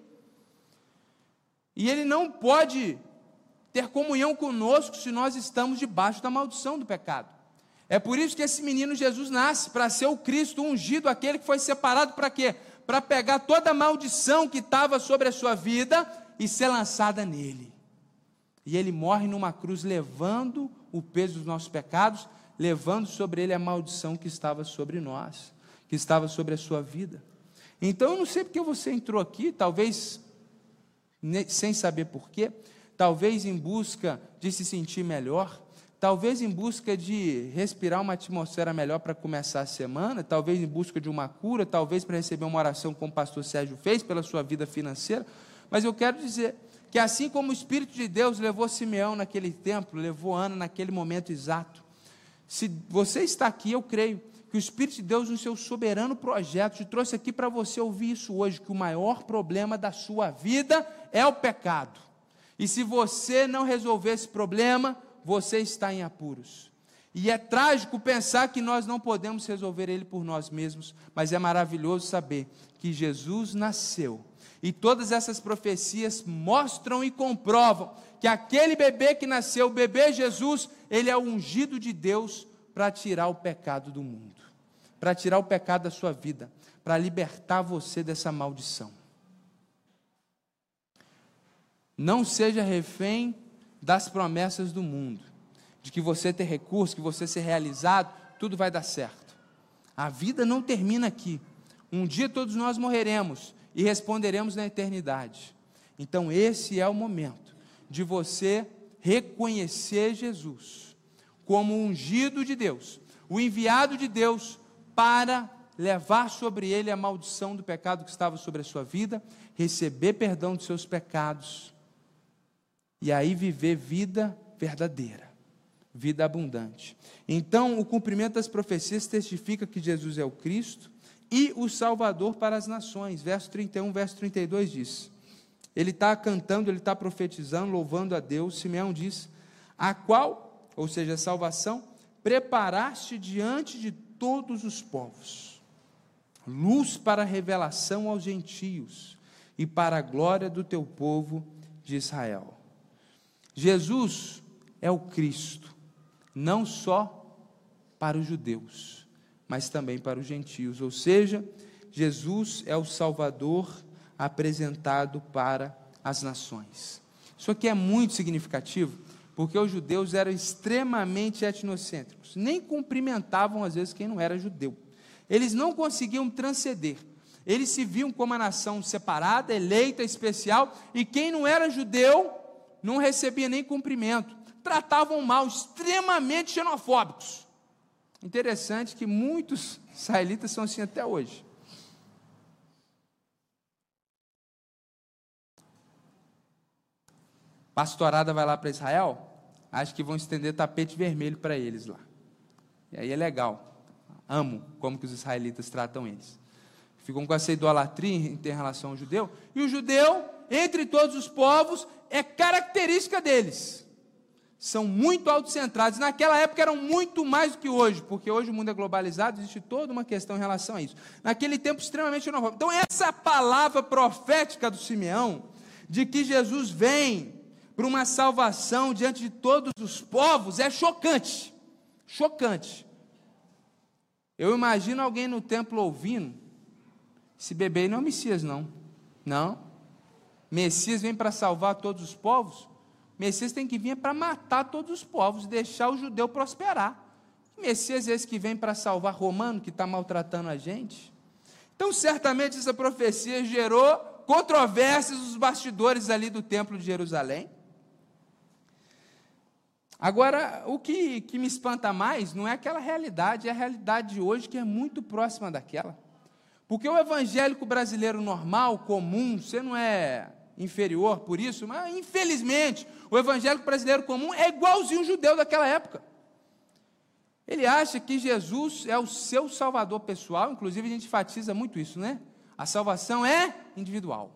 E Ele não pode ter comunhão conosco se nós estamos debaixo da maldição do pecado. É por isso que esse menino Jesus nasce, para ser o Cristo ungido, aquele que foi separado para quê? para pegar toda a maldição que estava sobre a sua vida e ser lançada nele. E ele morre numa cruz, levando o peso dos nossos pecados, levando sobre ele a maldição que estava sobre nós, que estava sobre a sua vida. Então eu não sei porque você entrou aqui, talvez sem saber porquê, talvez em busca de se sentir melhor, talvez em busca de respirar uma atmosfera melhor para começar a semana, talvez em busca de uma cura, talvez para receber uma oração como o pastor Sérgio fez pela sua vida financeira. Mas eu quero dizer que assim como o Espírito de Deus levou Simeão naquele templo, levou Ana naquele momento exato, se você está aqui, eu creio que o Espírito de Deus, no seu soberano projeto, te trouxe aqui para você ouvir isso hoje, que o maior problema da sua vida é o pecado. E se você não resolver esse problema, você está em apuros. E é trágico pensar que nós não podemos resolver ele por nós mesmos, mas é maravilhoso saber que Jesus nasceu. E todas essas profecias mostram e comprovam que aquele bebê que nasceu, o bebê Jesus, ele é o ungido de Deus para tirar o pecado do mundo, para tirar o pecado da sua vida, para libertar você dessa maldição. Não seja refém das promessas do mundo, de que você ter recurso, que você ser realizado, tudo vai dar certo. A vida não termina aqui. Um dia todos nós morreremos e responderemos na eternidade. Então esse é o momento de você reconhecer Jesus como o ungido de Deus, o enviado de Deus para levar sobre ele a maldição do pecado que estava sobre a sua vida, receber perdão dos seus pecados e aí viver vida verdadeira, vida abundante. Então o cumprimento das profecias testifica que Jesus é o Cristo e o Salvador para as nações. Verso trinta e um, verso trinta e dois diz, ele está cantando, ele está profetizando, louvando a Deus. Simeão diz, a qual, ou seja, a salvação, preparaste diante de todos os povos, luz para a revelação aos gentios, e para a glória do teu povo de Israel. Jesus é o Cristo, não só para os judeus, mas também para os gentios, ou seja, Jesus é o Salvador apresentado para as nações. Isso aqui é muito significativo, porque os judeus eram extremamente etnocêntricos, nem cumprimentavam às vezes quem não era judeu, eles não conseguiam transcender, eles se viam como uma nação separada, eleita, especial, e quem não era judeu, não recebia nem cumprimento, tratavam mal, extremamente xenofóbicos. Interessante que muitos israelitas são assim até hoje. Pastorada vai lá para Israel, acho que vão estender tapete vermelho para eles lá. E aí é legal, amo como que os israelitas tratam eles. Ficam com essa idolatria em relação ao judeu, e o judeu, entre todos os povos, é característica deles. São muito autocentrados, naquela época eram muito mais do que hoje, porque hoje o mundo é globalizado, existe toda uma questão em relação a isso. Naquele tempo extremamente xenofóbico. Então essa palavra profética do Simeão, de que Jesus vem para uma salvação diante de todos os povos, é chocante, chocante. Eu imagino alguém no templo ouvindo, esse bebê não é o Messias não, não, Messias vem para salvar todos os povos, Messias tem que vir para matar todos os povos, deixar o judeu prosperar. Messias é esse que vem para salvar romano, que está maltratando a gente. Então certamente essa profecia gerou controvérsias nos bastidores ali do templo de Jerusalém. Agora, o que, que me espanta mais não é aquela realidade, é a realidade de hoje que é muito próxima daquela. Porque o evangélico brasileiro normal, comum, você não é inferior por isso, mas infelizmente o evangélico brasileiro comum é igualzinho o judeu daquela época. Ele acha que Jesus é o seu salvador pessoal, inclusive a gente enfatiza muito isso, né? A salvação é individual.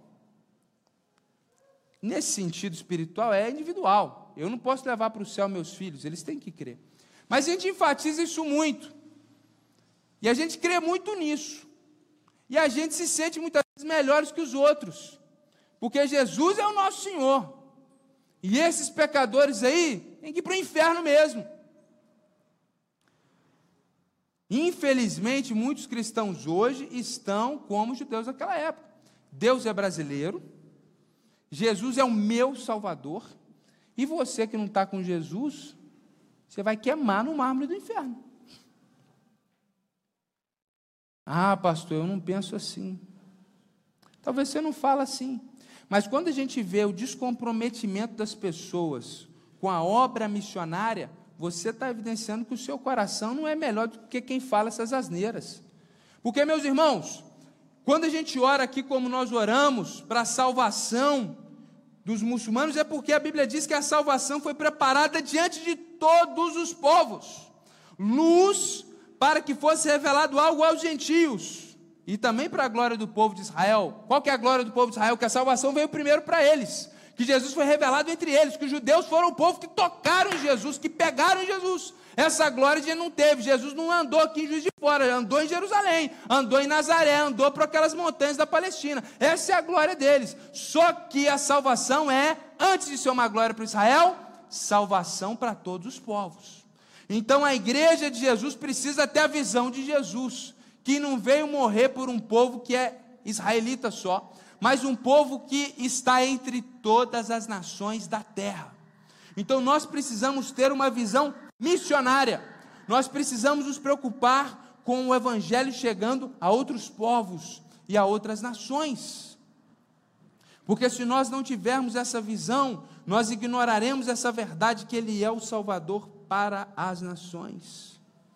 Nesse sentido espiritual, é individual. Eu não posso levar para o céu meus filhos, eles têm que crer. Mas a gente enfatiza isso muito. E a gente crê muito nisso. E a gente se sente muitas vezes melhores que os outros. Porque Jesus é o nosso Senhor. E esses pecadores aí têm que ir para o inferno mesmo. Infelizmente, muitos cristãos hoje estão como os judeus daquela época. Deus é brasileiro, Jesus é o meu Salvador, e você que não está com Jesus, você vai queimar no mármore do inferno. Ah, pastor, eu não penso assim. Talvez você não fale assim, mas quando a gente vê o descomprometimento das pessoas com a obra missionária, você está evidenciando que o seu coração não é melhor do que quem fala essas asneiras. Porque, meus irmãos, quando a gente ora aqui como nós oramos para a salvação dos muçulmanos, é porque a Bíblia diz que a salvação foi preparada diante de todos os povos, luz para que fosse revelado algo aos gentios, e também para a glória do povo de Israel. Qual que é a glória do povo de Israel? Que a salvação veio primeiro para eles, que Jesus foi revelado entre eles, que os judeus foram o povo que tocaram em Jesus, que pegaram em Jesus. Essa glória ele não teve. Jesus não andou aqui em Juiz de Fora, andou em Jerusalém, andou em Nazaré, andou por aquelas montanhas da Palestina. Essa é a glória deles. Só que a salvação é, antes de ser uma glória para Israel, salvação para todos os povos. Então a igreja de Jesus precisa ter a visão de Jesus, que não veio morrer por um povo que é israelita só, mas um povo que está entre todas as nações da terra. Então nós precisamos ter uma visão missionária, nós precisamos nos preocupar com o evangelho chegando a outros povos e a outras nações, porque se nós não tivermos essa visão, nós ignoraremos essa verdade que Ele é o Salvador para as nações.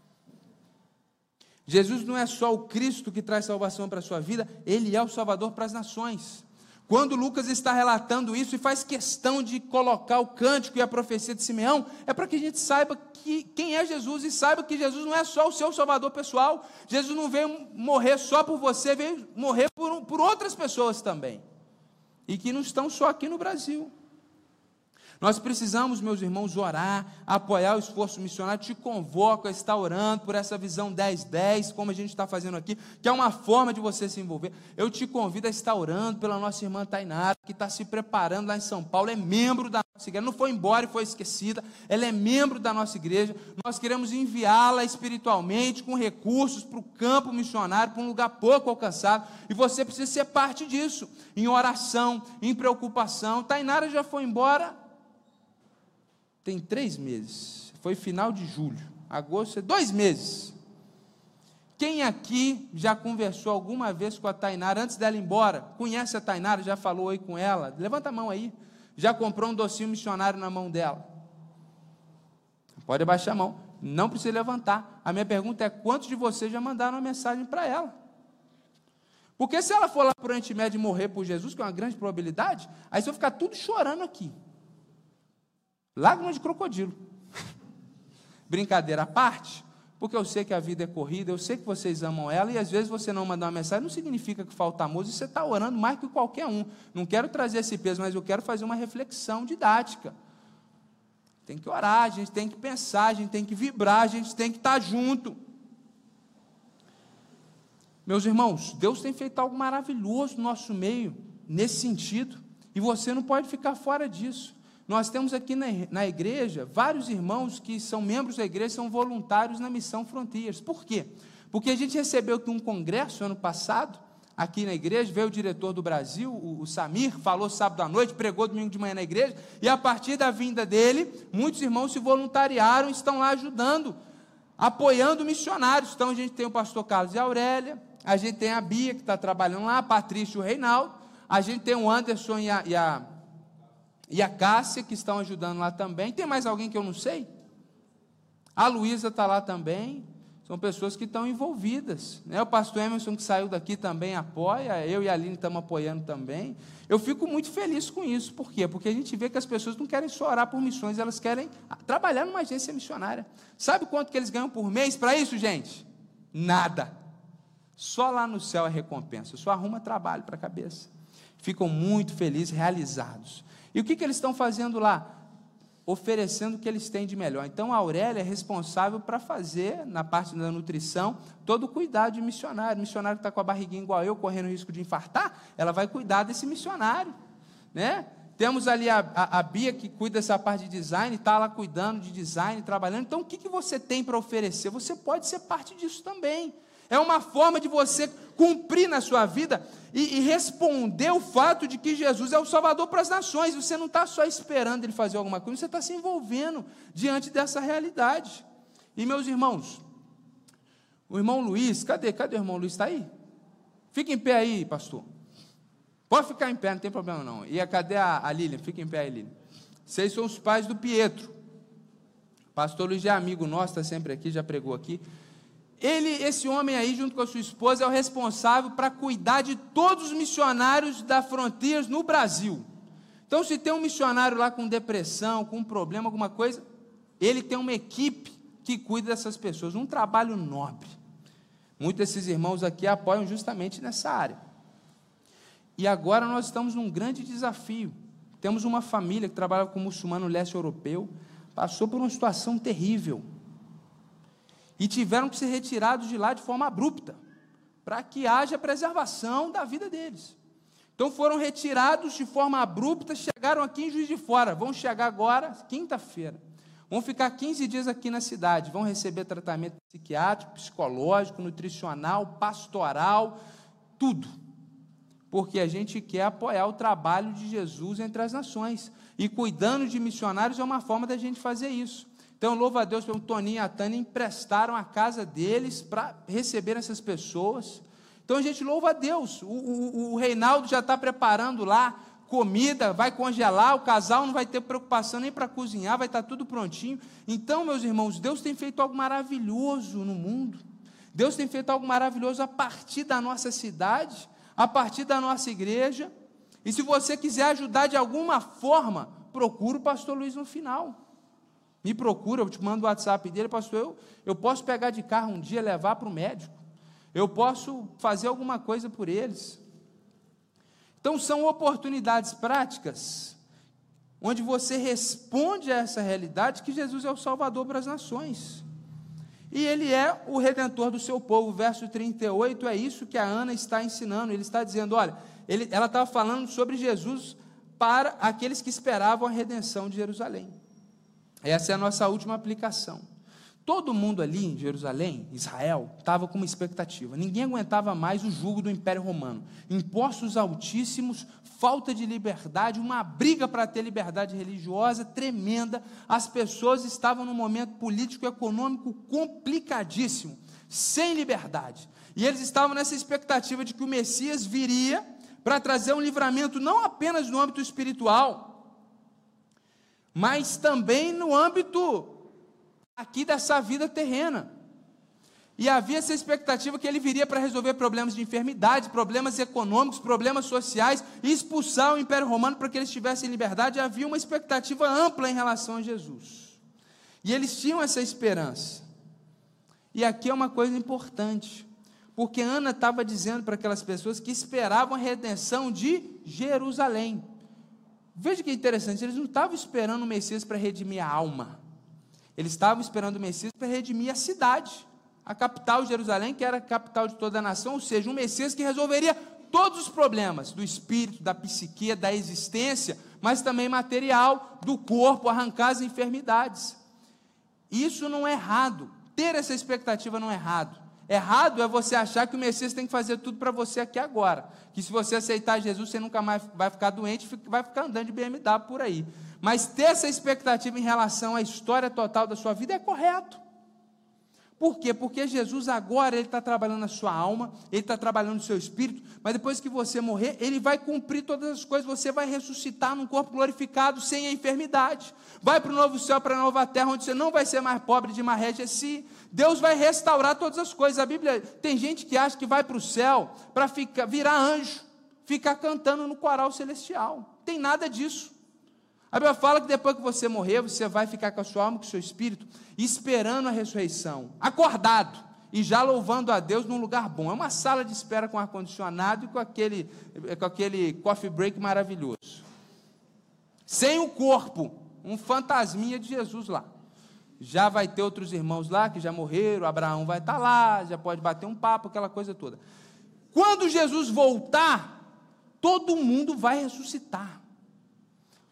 Jesus não é só o Cristo que traz salvação para a sua vida, Ele é o Salvador para as nações. Quando Lucas está relatando isso e faz questão de colocar o cântico e a profecia de Simeão, é para que a gente saiba que, quem é Jesus e saiba que Jesus não é só o seu Salvador pessoal. Jesus não veio morrer só por você, veio morrer por, por outras pessoas também, e que não estão só aqui no Brasil. Nós precisamos, meus irmãos, orar, apoiar o esforço missionário. Te convoco a estar orando por essa visão dez dez, como a gente está fazendo aqui, que é uma forma de você se envolver. Eu te convido a estar orando pela nossa irmã Tainara, que está se preparando lá em São Paulo, é membro da nossa igreja, não foi embora e foi esquecida, ela é membro da nossa igreja. Nós queremos enviá-la espiritualmente, com recursos, para o campo missionário, para um lugar pouco alcançado, e você precisa ser parte disso, em oração, em preocupação. Tainara já foi embora tem três meses, foi final de julho, agosto, é dois meses. Quem aqui já conversou alguma vez com a Tainara, antes dela ir embora, conhece a Tainara, já falou oi com ela? Levanta a mão aí, já comprou um docinho missionário na mão dela? Pode abaixar a mão, não precisa levantar. A minha pergunta é, quantos de vocês já mandaram uma mensagem para ela? Porque se ela for lá por Oriente Médio e morrer por Jesus, que é uma grande probabilidade, aí você vai ficar tudo chorando aqui. Lágrimas de crocodilo. Brincadeira à parte, porque eu sei que a vida é corrida, eu sei que vocês amam ela, e às vezes você não mandar uma mensagem, não significa que falta amor, e você está orando mais que qualquer um. Não quero trazer esse peso, mas eu quero fazer uma reflexão didática. Tem que orar, a gente tem que pensar, a gente tem que vibrar, a gente tem que estar junto. Meus irmãos, Deus tem feito algo maravilhoso no nosso meio, nesse sentido, e você não pode ficar fora disso. Nós temos aqui na, na igreja, vários irmãos que são membros da igreja, são voluntários na Missão Fronteiras. Por quê? Porque a gente recebeu aqui um congresso ano passado, aqui na igreja, veio o diretor do Brasil, o, o Samir, falou sábado à noite, pregou domingo de manhã na igreja, e a partir da vinda dele, muitos irmãos se voluntariaram, estão lá ajudando, apoiando missionários. Então a gente tem o pastor Carlos e a Aurélia, a gente tem a Bia, que está trabalhando lá, a Patrícia e o Reinaldo, a gente tem o Anderson e a... E a E a Cássia, que estão ajudando lá também. Tem mais alguém que eu não sei? A Luísa está lá também. São pessoas que estão envolvidas, né? O pastor Emerson, que saiu daqui, também apoia. Eu e a Aline estamos apoiando também. Eu fico muito feliz com isso. Por quê? Porque a gente vê que as pessoas não querem só orar por missões, elas querem trabalhar numa agência missionária. Sabe quanto que eles ganham por mês para isso, gente? Nada. Só lá no céu é recompensa. Só arruma trabalho para a cabeça. Ficam muito felizes, realizados. E o que, que eles estão fazendo lá? Oferecendo o que eles têm de melhor. Então a Aurélia é responsável para fazer, na parte da nutrição, todo o cuidado de missionário. O missionário que está com a barriguinha igual eu, correndo o risco de infartar, ela vai cuidar desse missionário, né? Temos ali a, a, a Bia, que cuida dessa parte de design, está lá cuidando de design, trabalhando. Então, o que, que você tem para oferecer? Você pode ser parte disso também. É uma forma de você cumprir na sua vida e, e responder o fato de que Jesus é o Salvador para as nações. Você não está só esperando Ele fazer alguma coisa, você está se envolvendo diante dessa realidade. E, meus irmãos, o irmão Luiz, cadê? Cadê o irmão Luiz? Está aí? Fica em pé aí, pastor. Pode ficar em pé, não tem problema não. E a, cadê a, a Lilian? Fica em pé aí, Lilian. Vocês são os pais do Pietro. Pastor Luiz já é amigo nosso, está sempre aqui, já pregou aqui. Ele, esse homem aí, junto com a sua esposa, é o responsável para cuidar de todos os missionários da Fronteiras no Brasil. Então, se tem um missionário lá com depressão, com um problema, alguma coisa, ele tem uma equipe que cuida dessas pessoas, um trabalho nobre. Muitos desses irmãos aqui apoiam justamente nessa área. E agora nós estamos num grande desafio. Temos uma família que trabalha com muçulmano no leste europeu, passou por uma situação terrível. E tiveram que ser retirados de lá de forma abrupta, para que haja preservação da vida deles. Então foram retirados de forma abrupta, chegaram aqui em Juiz de Fora, vão chegar agora, quinta-feira. Vão ficar quinze dias aqui na cidade, vão receber tratamento psiquiátrico, psicológico, nutricional, pastoral, tudo. Porque a gente quer apoiar o trabalho de Jesus entre as nações. E cuidando de missionários é uma forma da gente fazer isso. Então, louvo a Deus, o Toninho e a Tânia emprestaram a casa deles para receber essas pessoas. Então, a gente louva a Deus. O, o, o Reinaldo já está preparando lá comida, vai congelar, o casal não vai ter preocupação nem para cozinhar, vai estar tudo prontinho. Então, meus irmãos, Deus tem feito algo maravilhoso no mundo. Deus tem feito algo maravilhoso a partir da nossa cidade, a partir da nossa igreja. E se você quiser ajudar de alguma forma, procura o pastor Luiz no final. Me procura, eu te mando o WhatsApp dele, pastor, eu, eu posso pegar de carro um dia, levar para o médico, eu posso fazer alguma coisa por eles. Então são oportunidades práticas, onde você responde a essa realidade, que Jesus é o Salvador para as nações, e Ele é o Redentor do seu povo. Verso trinta e oito, é isso que a Ana está ensinando. Ele está dizendo, olha, ele, ela estava falando sobre Jesus para aqueles que esperavam a redenção de Jerusalém. Essa é a nossa última aplicação. Todo mundo ali em Jerusalém, Israel, estava com uma expectativa. Ninguém aguentava mais o jugo do Império Romano. Impostos altíssimos, falta de liberdade, uma briga para ter liberdade religiosa tremenda. As pessoas estavam num momento político e econômico complicadíssimo, sem liberdade. E eles estavam nessa expectativa de que o Messias viria para trazer um livramento não apenas no âmbito espiritual, mas também no âmbito aqui dessa vida terrena. E havia essa expectativa que ele viria para resolver problemas de enfermidade, problemas econômicos, problemas sociais, e expulsar o Império Romano para que eles tivessem liberdade. Havia uma expectativa ampla em relação a Jesus. E eles tinham essa esperança. E aqui é uma coisa importante, porque Ana estava dizendo para aquelas pessoas que esperavam a redenção de Jerusalém. Veja que interessante, eles não estavam esperando o Messias para redimir a alma, eles estavam esperando o Messias para redimir a cidade, a capital de Jerusalém, que era a capital de toda a nação, ou seja, um Messias que resolveria todos os problemas do espírito, da psique, da existência, mas também material, do corpo, arrancar as enfermidades. Isso não é errado, ter essa expectativa não é errado. Errado é você achar que o Messias tem que fazer tudo para você aqui agora, que se você aceitar Jesus, você nunca mais vai ficar doente, vai ficar andando de B M W por aí. Mas ter essa expectativa em relação à história total da sua vida é correto. Por quê? Porque Jesus agora, Ele está trabalhando na sua alma, Ele está trabalhando no seu espírito, mas depois que você morrer, Ele vai cumprir todas as coisas, você vai ressuscitar num corpo glorificado, sem a enfermidade, vai para o novo céu, para a nova terra, onde você não vai ser mais pobre de marrete, Deus vai restaurar todas as coisas. A Bíblia, tem gente que acha que vai para o céu, para ficar, virar anjo, ficar cantando no coral celestial, não tem nada disso. A Bíblia fala que depois que você morrer, você vai ficar com a sua alma, com o seu espírito, esperando a ressurreição, acordado, e já louvando a Deus num lugar bom. É uma sala de espera com ar-condicionado e com aquele, com aquele coffee break maravilhoso. Sem o corpo, um fantasminha de Jesus lá. Já vai ter outros irmãos lá que já morreram, Abraão vai estar lá, já pode bater um papo, aquela coisa toda. Quando Jesus voltar, todo mundo vai ressuscitar.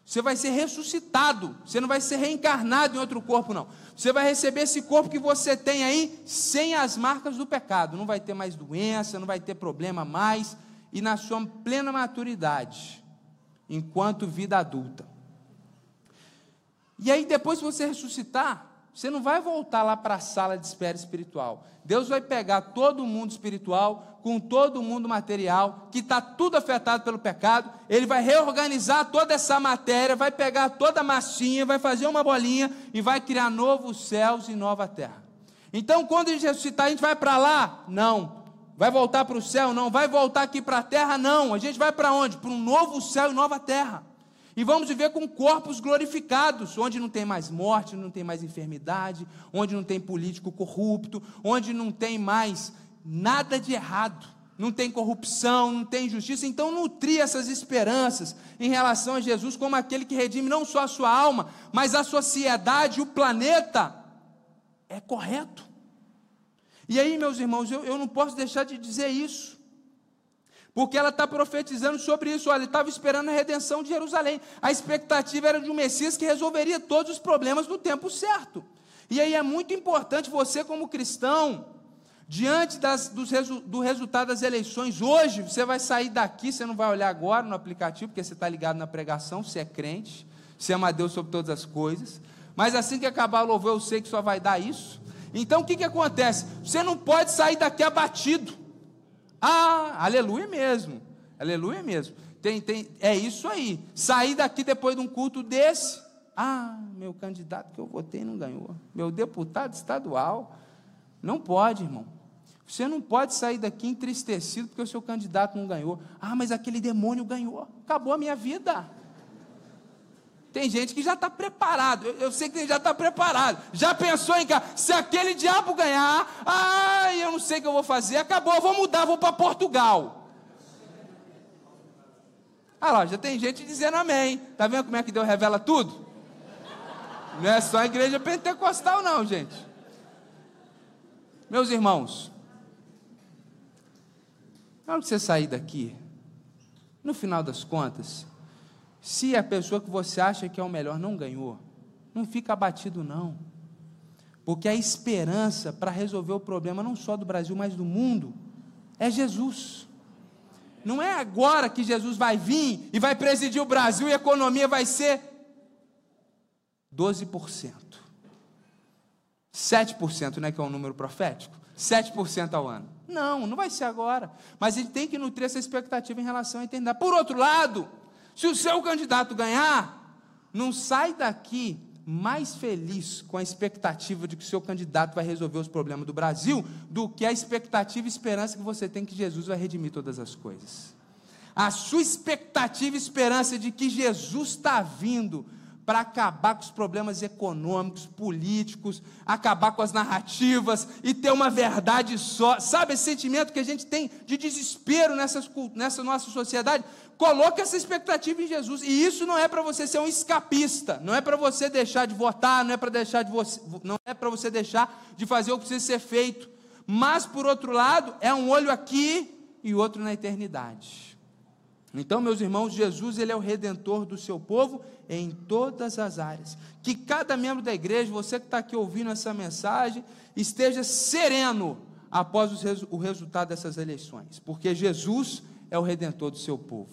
Você vai ser ressuscitado, você não vai ser reencarnado em outro corpo, não. Você vai receber esse corpo que você tem aí, sem as marcas do pecado. Não vai ter mais doença, não vai ter problema mais, e na sua plena maturidade, enquanto vida adulta. E aí, depois que você ressuscitar, você não vai voltar lá para a sala de espera espiritual. Deus vai pegar todo o mundo espiritual, com todo o mundo material, que está tudo afetado pelo pecado. Ele vai reorganizar toda essa matéria, vai pegar toda a massinha, vai fazer uma bolinha e vai criar novos céus e nova terra. Então, quando a gente ressuscitar, a gente vai para lá? Não. Vai voltar para o céu? Não. Vai voltar aqui para a terra? Não. A gente vai para onde? Para um novo céu e nova terra. E vamos viver com corpos glorificados, onde não tem mais morte, não tem mais enfermidade, onde não tem político corrupto, onde não tem mais nada de errado, não tem corrupção, não tem injustiça. Então, nutrir essas esperanças em relação a Jesus como aquele que redime não só a sua alma, mas a sociedade, o planeta, é correto. E aí, meus irmãos, eu, eu não posso deixar de dizer isso, porque ela está profetizando sobre isso. Olha, ele estava esperando a redenção de Jerusalém, a expectativa era de um Messias que resolveria todos os problemas no tempo certo. E aí é muito importante você, como cristão, diante das, dos, do resultado das eleições, hoje, você vai sair daqui, você não vai olhar agora no aplicativo, porque você está ligado na pregação, você é crente, você ama Deus sobre todas as coisas, mas assim que acabar o louvor, eu sei que só vai dar isso. Então, o que, que acontece? Você não pode sair daqui abatido. Ah, aleluia mesmo, aleluia mesmo, tem, tem, é isso aí, sair daqui depois de um culto desse, ah, meu candidato que eu votei não ganhou, meu deputado estadual, não pode, irmão, você não pode sair daqui entristecido porque o seu candidato não ganhou. Ah, mas aquele demônio ganhou, acabou a minha vida. Tem gente que já está preparado, eu, eu sei que já está preparado, já pensou em cá, se aquele diabo ganhar, ah, eu não sei o que eu vou fazer, acabou, eu vou mudar, vou para Portugal. Ah lá, já tem gente dizendo amém, está vendo como é que Deus revela tudo? Não é só a igreja pentecostal não, gente. Meus irmãos, na hora que você sair daqui, no final das contas, se a pessoa que você acha que é o melhor não ganhou, não fica abatido não, porque a esperança para resolver o problema não só do Brasil, mas do mundo, é Jesus. Não é agora que Jesus vai vir e vai presidir o Brasil e a economia vai ser doze por cento, sete por cento, né, que é um número profético, sete por cento ao ano. Não, não vai ser agora, mas ele tem que nutrir essa expectativa em relação a entender. Por outro lado, se o seu candidato ganhar, não sai daqui mais feliz com a expectativa de que o seu candidato vai resolver os problemas do Brasil, do que a expectativa e esperança que você tem que Jesus vai redimir todas as coisas. A sua expectativa e esperança de que Jesus está vindo para acabar com os problemas econômicos, políticos, acabar com as narrativas e ter uma verdade só. Sabe esse sentimento que a gente tem de desespero nessas, nessa nossa sociedade? Coloca essa expectativa em Jesus, e isso não é para você ser um escapista, não é para você deixar de votar, não é para deixar de você, não é para você deixar de fazer o que precisa ser feito, mas por outro lado, é um olho aqui e outro na eternidade. Então, meus irmãos, Jesus, ele é o redentor do seu povo em todas as áreas. Que cada membro da igreja, você que está aqui ouvindo essa mensagem, esteja sereno após o resultado dessas eleições, porque Jesus é o redentor do seu povo.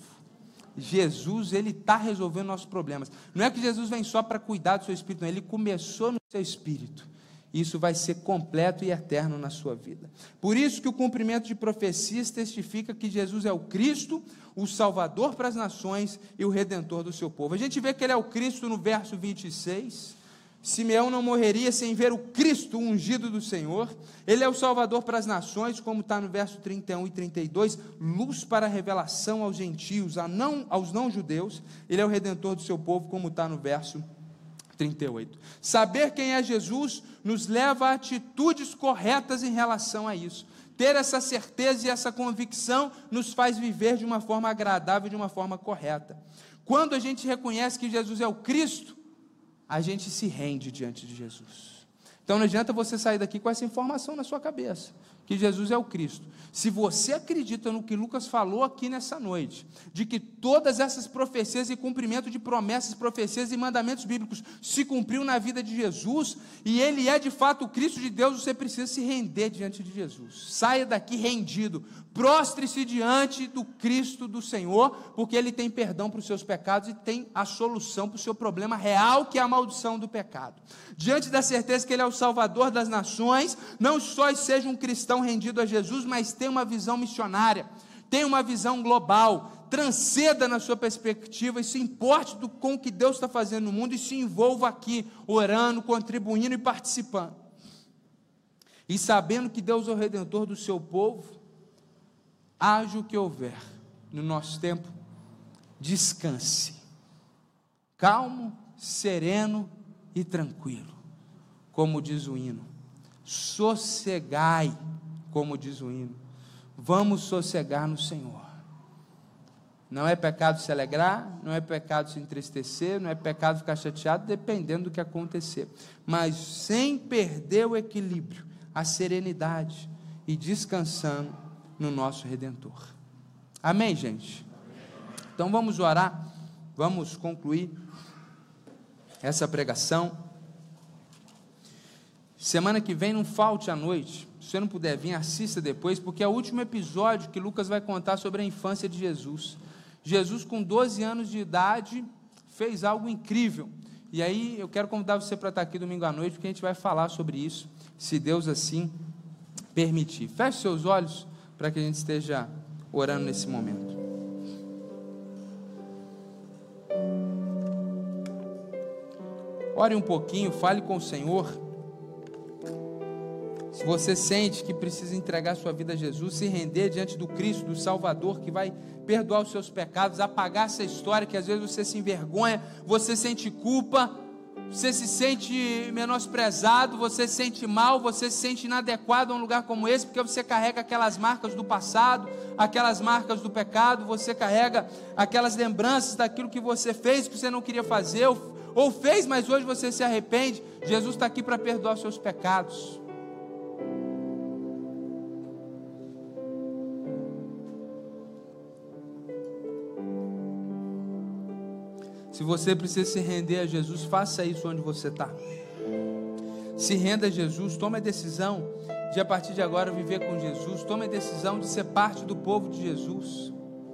Jesus, ele está resolvendo nossos problemas. Não é que Jesus vem só para cuidar do seu espírito, não, ele começou no seu espírito. Isso vai ser completo e eterno na sua vida. Por isso que o cumprimento de profecias testifica que Jesus é o Cristo, o Salvador para as nações e o Redentor do seu povo. A gente vê que ele é o Cristo no verso vinte e seis. Simeão não morreria sem ver o Cristo ungido do Senhor. Ele é o Salvador para as nações, como está no verso trinta e um e trinta e dois, luz para a revelação aos gentios, a não, aos não-judeus. Ele é o Redentor do seu povo, como está no verso trinta e oito. Saber quem é Jesus nos leva a atitudes corretas em relação a isso. Ter essa certeza e essa convicção nos faz viver de uma forma agradável, de uma forma correta. Quando a gente reconhece que Jesus é o Cristo, a gente se rende diante de Jesus. Então não adianta você sair daqui com essa informação na sua cabeça, que Jesus é o Cristo, se você acredita no que Lucas falou aqui nessa noite, de que todas essas profecias e cumprimento de promessas, profecias e mandamentos bíblicos se cumpriu na vida de Jesus, e Ele é de fato o Cristo de Deus, você precisa se render diante de Jesus. Saia daqui rendido, prostre-se diante do Cristo do Senhor, porque Ele tem perdão para os seus pecados e tem a solução para o seu problema real, que é a maldição do pecado. Diante da certeza que Ele é o Salvador das nações, não só seja um cristão rendido a Jesus, mas tenha uma visão missionária, tenha uma visão global, transcenda na sua perspectiva e se importe do, com o que Deus está fazendo no mundo e se envolva aqui, orando, contribuindo e participando. E sabendo que Deus é o Redentor do seu povo, haja o que houver no nosso tempo, descanse, calmo, sereno e tranquilo, como diz o hino, sossegai, como diz o hino, vamos sossegar no Senhor. Não é pecado se alegrar, não é pecado se entristecer, não é pecado ficar chateado, dependendo do que acontecer, mas sem perder o equilíbrio, a serenidade e descansando no nosso Redentor. Amém, gente? Então vamos orar, vamos concluir essa pregação. Semana que vem não falte à noite, se você não puder vir, assista depois, porque é o último episódio que Lucas vai contar sobre a infância de Jesus. Jesus, com doze anos de idade, fez algo incrível, e aí eu quero convidar você para estar aqui domingo à noite, porque a gente vai falar sobre isso, se Deus assim permitir. Feche seus olhos, para que a gente esteja orando nesse momento. Ore um pouquinho, fale com o Senhor. Se você sente que precisa entregar sua vida a Jesus, se render diante do Cristo, do Salvador, que vai perdoar os seus pecados, apagar essa história que às vezes você se envergonha, você sente culpa, você se sente menosprezado, você se sente mal, você se sente inadequado a um lugar como esse, porque você carrega aquelas marcas do passado, aquelas marcas do pecado, você carrega aquelas lembranças daquilo que você fez, que você não queria fazer, ou, ou fez, mas hoje você se arrepende. Jesus está aqui para perdoar os seus pecados. Se você precisa se render a Jesus, faça isso onde você está. Se renda a Jesus, tome a decisão de a partir de agora viver com Jesus, tome a decisão de ser parte do povo de Jesus.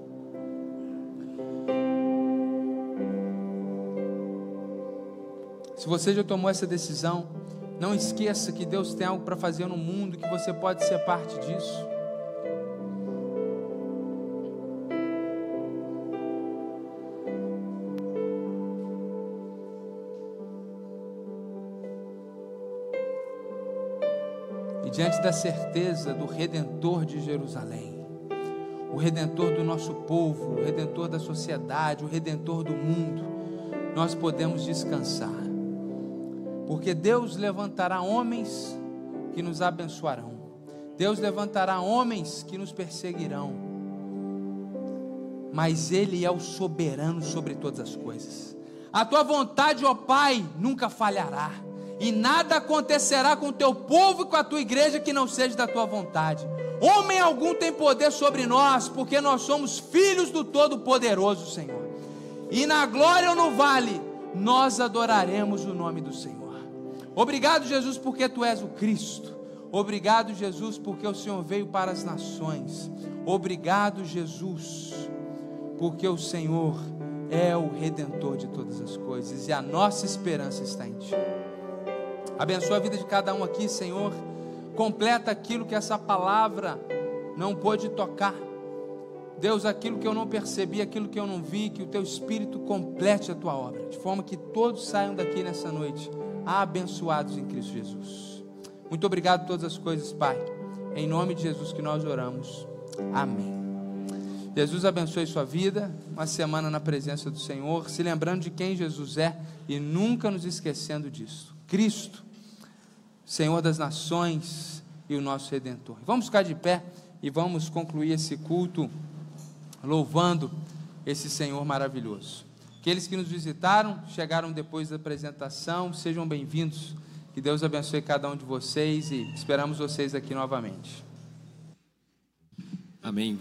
Se você já tomou essa decisão, não esqueça que Deus tem algo para fazer no mundo, que você pode ser parte disso. Diante da certeza do Redentor de Jerusalém, o Redentor do nosso povo, o Redentor da sociedade, o Redentor do mundo, nós podemos descansar, porque Deus levantará homens que nos abençoarão, Deus levantará homens que nos perseguirão, mas Ele é o soberano sobre todas as coisas. A tua vontade, ó Pai, nunca falhará, e nada acontecerá com o teu povo e com a tua igreja que não seja da tua vontade. Homem algum tem poder sobre nós, porque nós somos filhos do Todo-Poderoso, Senhor. E na glória ou no vale, nós adoraremos o nome do Senhor. Obrigado, Jesus, porque Tu és o Cristo. Obrigado, Jesus, porque o Senhor veio para as nações. Obrigado, Jesus, porque o Senhor é o Redentor de todas as coisas, e a nossa esperança está em Ti. Abençoa a vida de cada um aqui, Senhor. Completa aquilo que essa palavra não pôde tocar. Deus, aquilo que eu não percebi, aquilo que eu não vi, que o Teu Espírito complete a Tua obra, de forma que todos saiam daqui nessa noite abençoados em Cristo Jesus. Muito obrigado por todas as coisas, Pai. Em nome de Jesus que nós oramos. Amém. Jesus abençoe sua vida, uma semana na presença do Senhor, se lembrando de quem Jesus é e nunca nos esquecendo disso. Cristo, Senhor das nações e o nosso Redentor. Vamos ficar de pé e vamos concluir esse culto louvando esse Senhor maravilhoso. Aqueles que nos visitaram, chegaram depois da apresentação, sejam bem-vindos. Que Deus abençoe cada um de vocês e esperamos vocês aqui novamente. Amém.